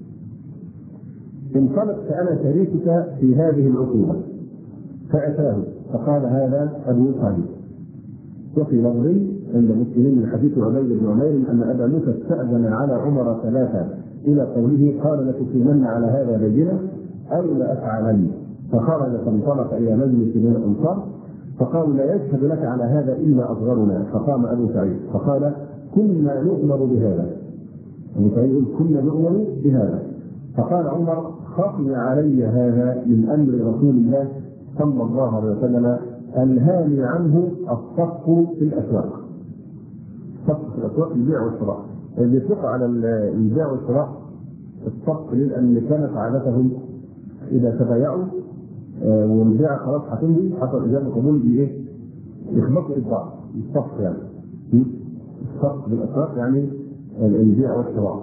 انطلق فانا شريكك في هذه العقوبه. فاتاه فقال: هذا ابو سعيد. وفي لفظ عند مسلم من حديث عبيد بن عمير ان ابا موسى استاذن على عمر ثلاثه الى قوله: قال: لتقيمن على هذا بينه او لافعلن. فخرج فانطلق الى مجلس من الانصار فقالوا: لا يشهد لك على هذا الا اصغرنا. فقام ابو سعيد فقال: كنا نؤمر بهذا. ابو سعيد يقول: كنا نؤمر بهذا. فقال عمر: خفي علي هذا من امر رسول الله صلى الله عليه وسلم، الهاني عنه الصف في الاسواق. الصف في الاسواق البيع والشراء، اللي يطلق على البيع والشراء الصف، لان كانت عادتهم اذا تبايعوا والبيع خلاص هتمضي حصل اجابه قبول بايه؟ يخبطوا البعض الصف يعني الصف بالأسواق يعني البيع والشراء.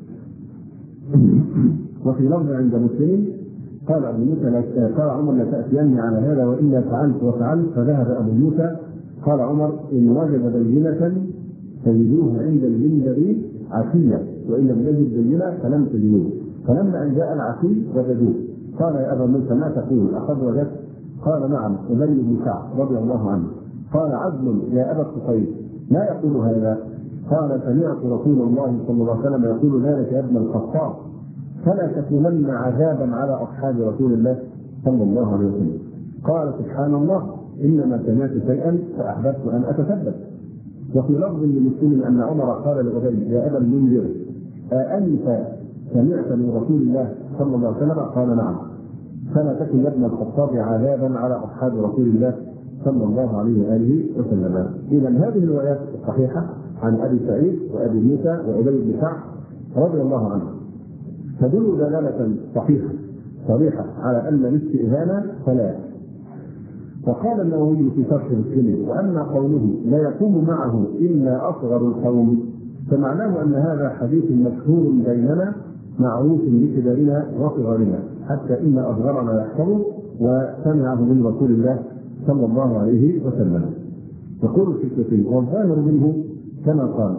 وفي لفظ عند مسلم قال أبو موسى قال عمر لا تأتيني على هذا وإلا فعلت وفعلت، فذهب أبو موسى قال عمر إن وجد بينة تجدوه عند المنبر عشية وإن لم يجد بينة فلم تجدوه، فلما أن جاء العشي وجدوه قال يا أبا موسى ما تقول أقد وجدت؟ قال نعم أبي بن كعب رضي الله عنه. قال عدل يا أبا الطفيل لا يقول هذا؟ قال سمعت رسول الله صلى الله عليه وسلم يقول ذلك يا ابن الخطاب فلا تكونن عذابا على أصحاب رسول الله صلى الله عليه وسلم. قال سبحان الله إنما سمعت شيئا فأحببت أن أتثبت. وفي لفظ لمسلم أن عمر قال لأبي يا أبا المنذر أأنت سمعت من رسول الله صلى الله عليه وسلم؟ قال نعم. فلا تكن ابن الخطاب عذابا على أصحاب رسول الله صلى الله عليه وآله وسلم. إذا هذه الروايات الصحيحة عن أبي سعيد وأبي موسى وأبي بن كعب رضي الله عنهم تدل دلالة صحيحة صريحة على أن الاستئذان ثلاث. وقال النووي في شرح مسلم وأما قوله لا يقوم معه إلا أصغر القوم فمعناه أن هذا حديث مشهور بيننا معروف بكبارنا وصغارنا حتى إن أصغرنا يحفظه وسمعه من رسول الله صلى الله عليه وسلم. يقول الشيخ والظاهر منه كما قال.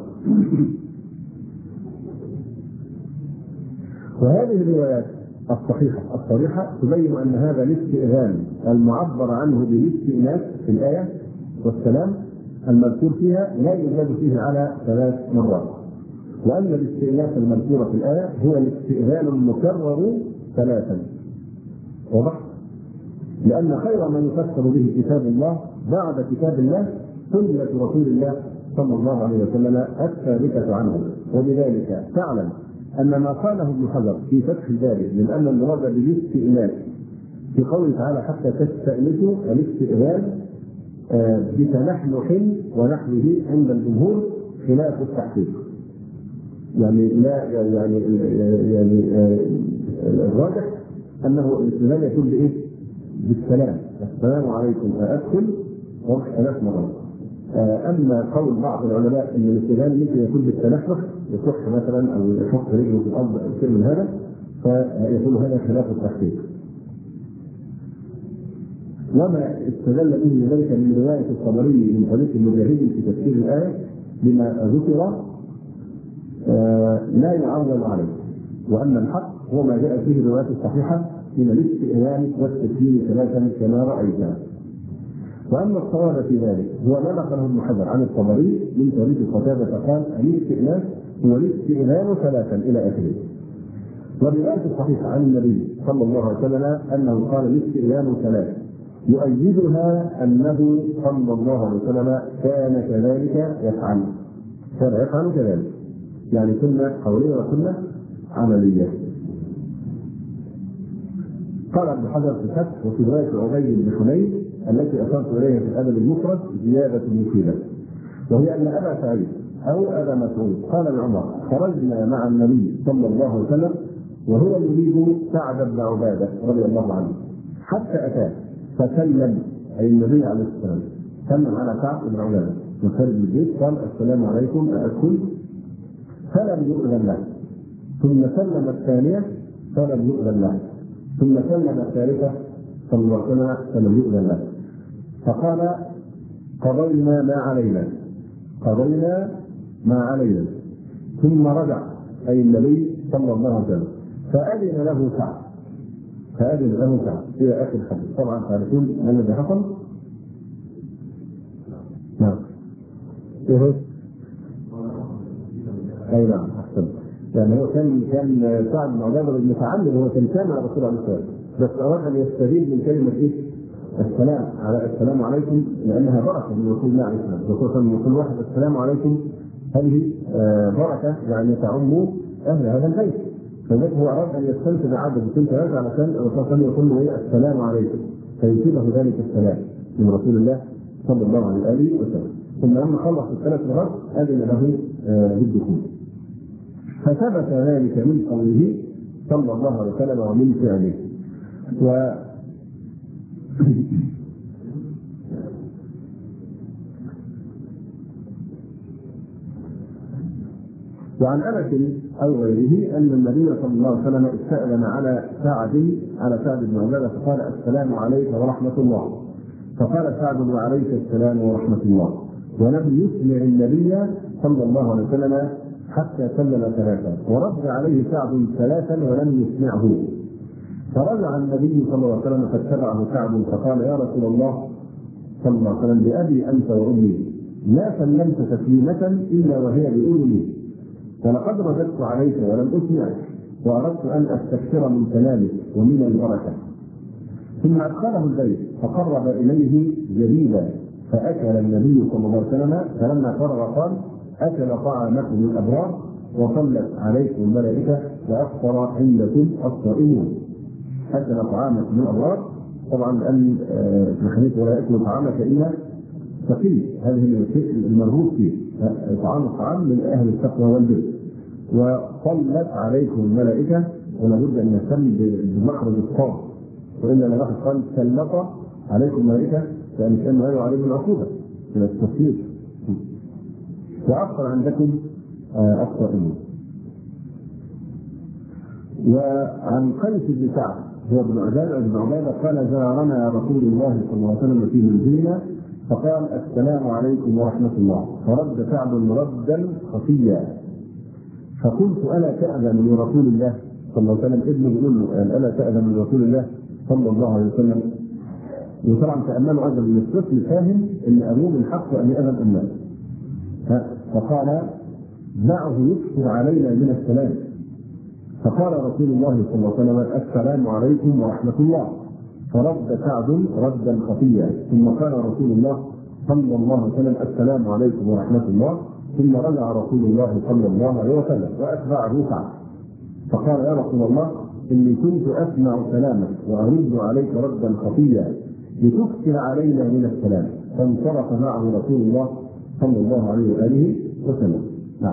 وهذه الروايات الصحيحة الصريحة تبين أن هذا الاستئذان المعبر عنه بالاستئناس في الآية والسلام المذكور فيها لا يزاد فيه على ثلاث مرات، وأن الاستئناس المذكور في الآية هو الاستئذان المكرر ثلاثا. واضح؟ لأن خير ما يفسر به كتاب الله بعد كتاب الله سنة رسول الله صلى الله عليه وسلم الثابتة عنه. وبذلك تعلم أن ما قاله ابن حجر في فتح الباري من أن المراد بالاستئناس في قوله تعالى حتى تستأنسوا الاستئذان بتنحنح ونحوه عند الجمهور خلاف التحقيق. يعني لا يعني يعني الراجح أنه الاستئذان يكون بإيه؟ بالسلام، السلام عليكم أدخل وقت ثلاث مرات. أما قول بعض العلماء أن الاستئذان ممكن يكون بالتنحنح يصح مثلا أو يحط رجله في الأرض أو شيء من هذا فيكون هذا خلاف التحقيق. وما استدل به ذلك من رواية الطبري من طريق المجاهد في تفسير الآية بما ذكر لا يعول عليه، وأن الحق هو ما جاء فيه الروايات الصحيحة من الاستئذان والتسليم ثلاثا كما رأينا. وأما الصواب في ذلك هو ما نقله ابن حجر عن الطبري من طريق قتادة قال الاستئناس هو الاستئذان ثلاثا إلى آخره. والرواية الصحيحة عن النبي صلى الله عليه وسلم أنه قال الاستئذان ثلاث يؤيدها أنه صلى الله عليه وسلم كان كذلك يفعل كان يفعل كذلك، يعني سنة قولية وسنة عملية. قال ابن حجر في الفتح وفي رواية عبيد بن حنين التي أشرت إليها في الأدب المفرد زيادة مفيدة، وهي أن أبا سعيد أو أبا مسعود قال لعمر خرجنا مع النبي صلى الله عليه وسلم وهو يريد سعد بن عبادة رضي الله عنه حتى أتاه فسلم أي النبي عليه السلام سلم على سعد بن عبادة وخرج من البيت قال السلام عليكم أأكل؟ فلم يؤذن له، ثم سلم الثانية فلم يؤذن له، ثم سلم الثالثة صلى الله عليه وسلم فلم يؤذن له، فقال قضينا ما علينا قضينا ما علينا ثم رجع أي النبي صلى الله عليه وسلم فأذن له سعد فأذن له سعد إلى آخر الحديث. طبعا تعرفون ما الذي حصل؟ نعم إيه؟ أي نعم أحسن. يعني هو كان كان سعد بن عبادة بن متعلم هو كان سامع رسول الله صلى الله عليه وسلم بس أراد أن يستفيد من كلمة إيه؟ السلام على السلام عليكم لأنها بركة من رسول الله عليه السلام. خصوصا من كل واحد السلام عليكم هذه بركة يعني تعم أهل هذا البيت، فذلك هو أراد أن يستنفذ عدد كنت هذا علشان الرسول صلى الله عليه وسلم يقول له إيه السلام عليكم فيصيبه ذلك السلام من رسول الله صلى الله عليه وسلم. ثم لما خلص الثلاث مرات أذن له بالدخول، فثبت ذلك من قوله صلى الله عليه وسلم ومن فعله. و وعن انس او غيره ان النبي صلى الله عليه وسلم استأذن على سعد على سعد بن عباده فقال السلام عليك ورحمه الله، فقال سعد وعليك السلام ورحمه الله، ولم يسمع النبي صلى الله عليه وسلم حتى سلم ثلاثا، ورد عليه سعد ثلاثا ولم يسمعه، فرجع النبي صلى الله عليه وسلم فاتبعه سعد فقال يا رسول الله صلى الله عليه وسلم بأبي أنت وأمي لا سلمت تسليمة إلا وهي بأذني، ولقد رددت عليك ولم أسمعك، وأردت أن أستكثر من كلامك ومن البركة. ثم أدخله البيت فقرب إليه جديدا فأكل النبي صلى الله عليه وسلم، فلما فرغ قال أكل طعامكم الأبرار وصلت عليكم الملائكة وأفطر عندكم الصائمون. أكل طعامكم الأبرار طبعا لأن الحديث ولا يأكل طعامك إلا تقي، هذه المرغوب فيه، طعام الطعام من أهل التقوى والبر. وصلت عليكم الملائكة، ولابد أن يسل بمخرج الصاد، وإلا لما قال سلط عليكم الملائكة فإن كان هذا عليكم العقوبة من التفسير. وأفطر عندكم الصائمين. وعن قيس بن سعد هو ابن عباده ابن عباده قال زارنا رسول الله صلى الله عليه وسلم في منزلنا فقال السلام عليكم ورحمه الله، فرد سعد ردا خفيا، فقلت الا تاذن لرسول الله صلى الله عليه وسلم، ابنه بيقول له الا تاذن لرسول الله صلى الله عليه وسلم. وطبعا تاملوا ايضا ان الطفل فاهم ان ابوه من حقه ان ياذن امه، فقال دعه يكثر علينا من السلام، فقال رسول الله صلى الله عليه وسلم السلام عليكم ورحمة الله، فرد سعد ردا خفيا، ثم قال رسول الله صلى الله عليه وسلم السلام عليكم ورحمة الله، ثم رجع رسول الله صلى الله عليه وسلم وأتبعه سعد فقال يا رسول الله إني كنت أسمع كلامك وأرد عليك ردا خفيا لتكثر علينا من السلام، فانصرف معه رسول الله صلى الله عليه وآله وسلم. نعم.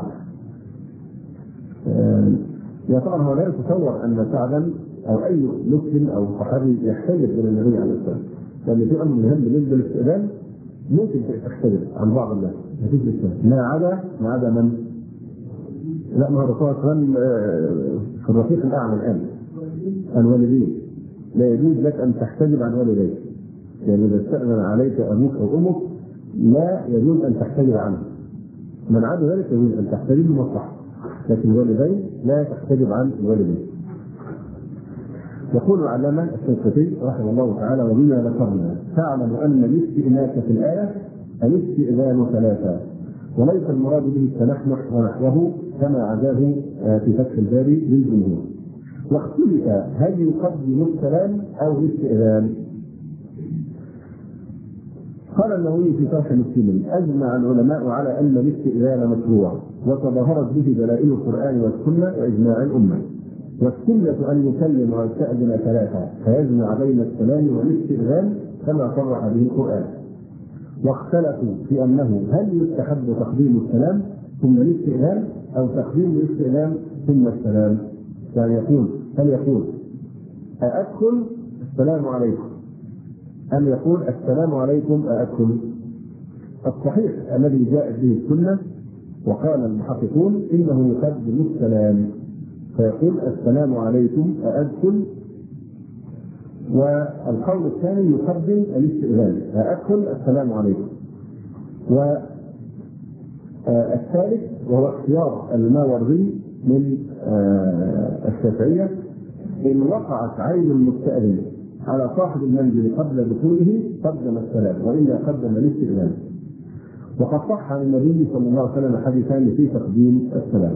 آه يا ترى هو لا يتصور ان سعدا او اي مسلم او صحابي يختلف من النبي عليه الصلاه والسلام، لان في امر مهم بالنسبه للاستئذان ممكن تختلف عن بعض الناس مفيش اشكال، ما عدا ما عدا من؟ لا ما هو الرسول صلى الله عليه وسلم في الرفيق الاعلى الان الوالدين، لا يجوز لك ان تحتجب عن والديك، يعني اذا استأذن عليك ابوك او امك لا يجوز ان تحتجب عنه، من عدا ذلك يجوز ان تحتجب بمصلحه، لكن الوالدين لا تحتجب عن الوالدين. يقول العلامة الشنقيطي رحمه الله تعالى وبما ذكرنا تعلم أن الاستئناس في الآية الاستئذان ثلاثة، وليس المراد به التنحنح ونحوه كما عزاه في فتح الباري للجمهور. واختلف هل يقدم السلام أو الاستئذان؟ قال النووي في شرح مسلم أجمع العلماء على أن الاستئذان مشروع، وتظاهرت به دلائل القرآن والسنة وإجماع الأمة، والسنة أن يسلم ويستأذن ثلاثة فيجمع بين السلام والاستئذان كما صرح به القرآن. واختلفوا في أنه هل يستحب تقديم السلام ثم الاستئذان أو تقديم الاستئذان ثم السلام، يعني يقول هل يقول أأدخل السلام عليكم أم يقول السلام عليكم أأدخل؟ الصحيح الذي جاءت به السنة وقال المحققون إنه يقدم السلام فيقول السلام عليكم أأدخل، والقول الثاني يقدم الاستئذان أأدخل السلام عليكم. والثالث وهو اختيار الماوردي من الشافعية إن وقعت عين المستأذن على صاحب المنزل قبل دخوله قدم السلام وإلا قدم الاستئذان. وقد صح عن النبي صلى الله عليه وسلم حديثان في تقديم السلام.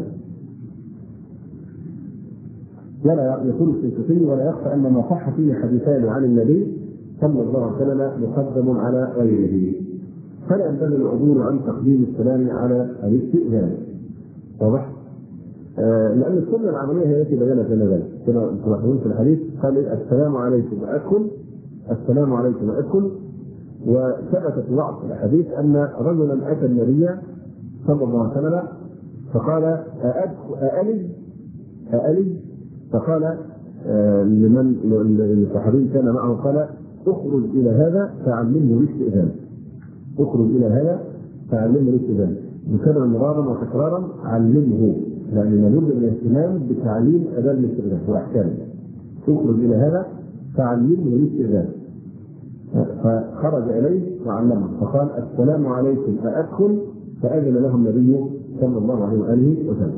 ولا يقول الشنقيطي ولا يخفى ان ما صح فيه حديثان عن النبي صلى الله عليه وسلم مقدم على غيره، فلا ينبغي العبور عن تقديم السلام على الاستئذان. واضح؟ آه لان السنه العمليه هي التي بينت لنا ذلك، كما تلاحظون في الحديث قال السلام عليكم وادخل، السلام عليكم وادخل. وثبت في بعض الاحاديث ان رجلا اتى النبي صلى الله عليه وسلم فقال أألج أألج فقال آه لمن الصحابي كان معه قال اخرج الى هذا فعلمه الاستئذان، اخرج الى هذا فعلمه الاستئذان، يكرر مرارا وتكرارا علمه يعني لابد من الاهتمام بتعليم اداب الاستئذان واحكامه. تخرج الى هذا تعليم والاستئذان. فخرج اليه وعلمه فقال السلام عليكم أأدخل؟ فأذن له النبي صلى الله عليه واله وسلم.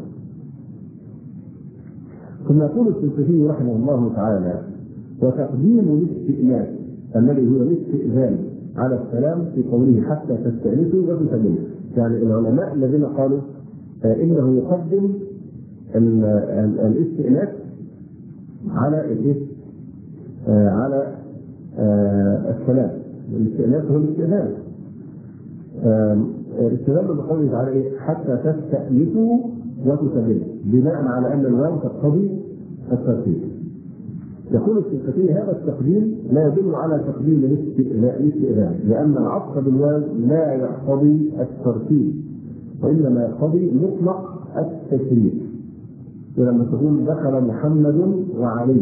ثم يقول السلفي رحمه الله تعالى: وتقديم الاستئناس الذي هو الاستئذان على السلام في قوله حتى تستأنسوا وتسلموا. يعني العلماء الذين قالوا انه يقدم الاستئناس على الايه؟ على السلام. الاستئناس هو الاستئذان. استدل بقوله تعالى ايه؟ حتى تستأنسوا وتسلموا، بناء على ان الواو تقتضي الترتيب. يقول السلفي هذا التقديم لا يدل على تقديم الاستئذان، لان العطف بالواو لا يقتضي الترتيب، وانما يقتضي مطلق التشريف. ولما تقول دخل محمد وعلي،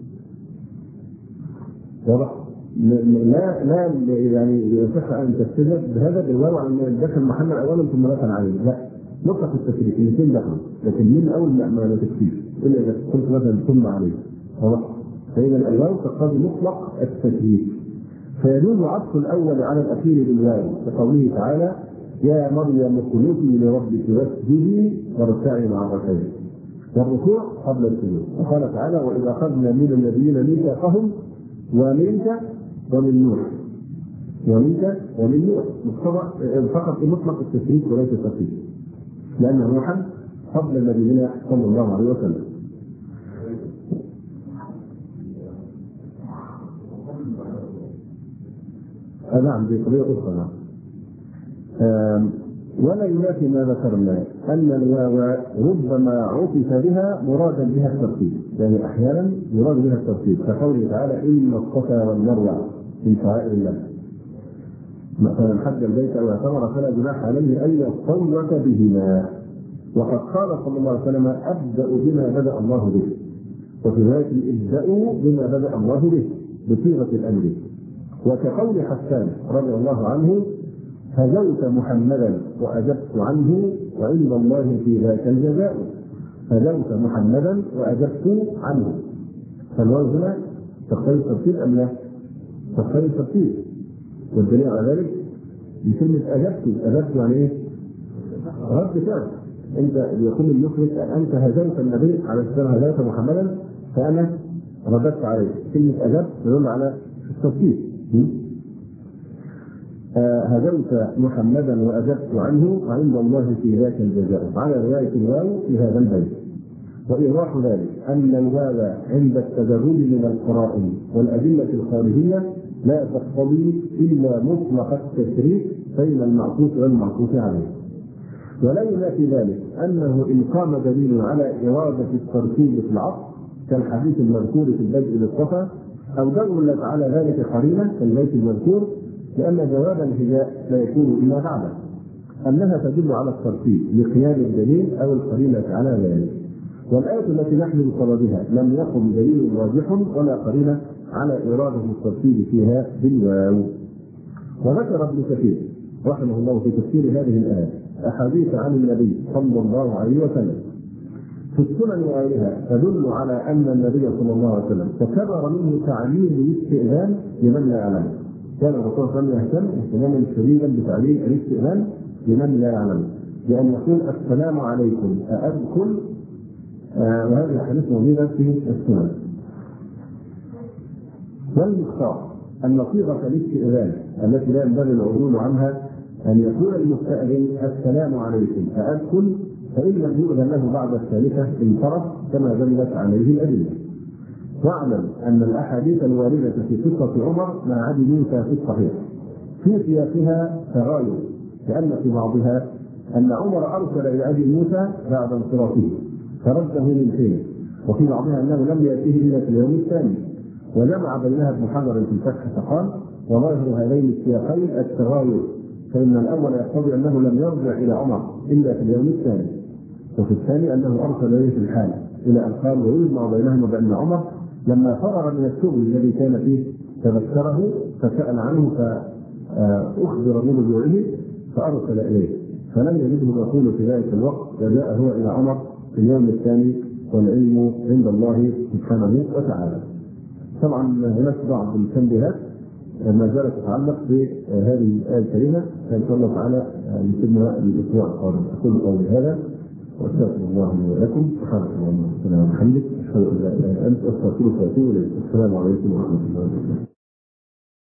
واضح؟ لا لا يعني يصح ان تستدل بهذا بالواو على ان دخل محمد اولا ثم دخل علي، لا، مطلق التشريف، الاثنين دخلوا، لكن من اول ما ما تكفيش الا اذا قلت مثلا ثم علي، واضح؟ فإذا الواو تقتضي مطلق التشريف، فيجوز عطف الأول على الأخير بالواو كقوله تعالى: يا مريم اقنتي لربك واسجدي واركعي مع الراكعين. والركوع قبل السجود. وقال تعالى: وإذا أخذنا من النبيين ميثاقهم ومنك ومن نوح ومنك ومن نوح فقط مطلق التشريف وليس التخفيف، لأن نوحا قبل النبيين صلى الله عليه وسلم. آه نعم، دي قضية أخرى. ولا ينافي ما ذكرنا أن الواو ربما عطف بها مرادا بها الترتيب، يعني أحيانا يراد بها الترتيب، كقوله تعالى: إن الصفا والمروة من شعائر الله. مثلا حج البيت أو اعتمر فلا جناح عليه أن يطوف بهما. وقد قال صلى الله عليه وسلم: أبدأ بما بدأ الله به. وفي ذلك ابدأوا بما بدأ الله به بصيغة الأمر. وكقول حسان رضي الله عنه: هجوت محمدا وأجبت عنه وعند الله في ذاك الجزاء. هجوت محمدا وأجبت عنه. فالواو هنا تقتضي الترتيب أم لا؟ تقتضي الترتيب. والدليل على ذلك بكلمة أجبت. أجبت يعني إيه؟ رد فعل. أنت يقول المخرج: أنت هجوت النبي عليه السلام، هجوت محمدا فأنا رددت عليه. كلمة أجبت تدل على الترتيب. هجوت محمدا وأجبت عنه وعند الله في ذاك الجزاء، على رواية الواو في هذا البيت. وإيضاح ذلك أن الواو عند التجرد من القرائن والأدلة الخارجية لا تقتضي إلا مطلق التشريف بين المعطوف والمعطوف عليه. ولا ينافي ذلك أنه إن قام دليل على إرادة الترتيب في العصر كالحديث المذكور في البدء بالصفا، أو دل على ذلك قرينة كالبيت المذكور، لأن جواب الهجاء لا يكون إلا بعده، أنها تدل على الترتيب لقيام الدليل أو القرينة على ذلك. والآية التي نحن بصددها لم يقم دليل واضح ولا قرينة على إرادة الترتيب فيها بالواو. وذكر ابن كثير رحمه الله في تفسير هذه الآية أحاديث عن النبي صلى الله عليه وسلم في السنن وغيرها تدل على أن النبي صلى الله عليه وسلم تكرر منه تعليم الاستئذان لمن لا يعلم. كان الرسول صلى الله عليه وسلم يهتم اهتماما شديدا بتعليم الاستئذان لمن لا يعلم، بأن يقول: السلام عليكم أأدخل؟ آه وهذه الحديث موجودة في السنن. والمختار أن صيغة الاستئذان التي لا ينبغي العدول عنها أن يقول المستأذن: السلام عليكم أأدخل؟ فإن لم يؤذن له بعد الثالثة انصرف كما دلت عليه الأدلة. واعلم أن الأحاديث الواردة في قصة عمر مع أبي موسى في الصحيح في سياقها تغاير، لأن في بعضها أن عمر أرسل إلى أبي موسى بعد انصرافه فرده من حين، وفي بعضها أنه لم يأته إلا في اليوم الثاني. وجمع بينها ابن حجر في الفتح فقال: وظاهر هذين السياقين التغاير، فإن الأول يقتضي أنه لم يرجع إلى عمر إلا في اليوم الثاني، وفي الثاني أنه أرسل إليه في الحال، إلى أن قال: ويجمع بينهما بأن عمر لما فرغ من الشغل الذي كان فيه تذكره فسأل عنه فأخبر برجوعه فأرسل إليه، فلم يجده يقول في ذلك الوقت، وجاء هو إلى عمر في اليوم الثاني والعلم عند الله سبحانه وتعالى. طبعا هناك بعض التنبيهات ما زالت تتعلق بهذه الآية الكريمة، فإن شاء الله تعالى يتم الأسبوع القادم. أقول قولي هذا وأستغفر الله لي ولكم، سبحانك اللهم وبحمدك، أشهد أن لا إله إلا أنت، أستغفرك وأتوب إليك. السلام عليكم ورحمة الله وبركاته.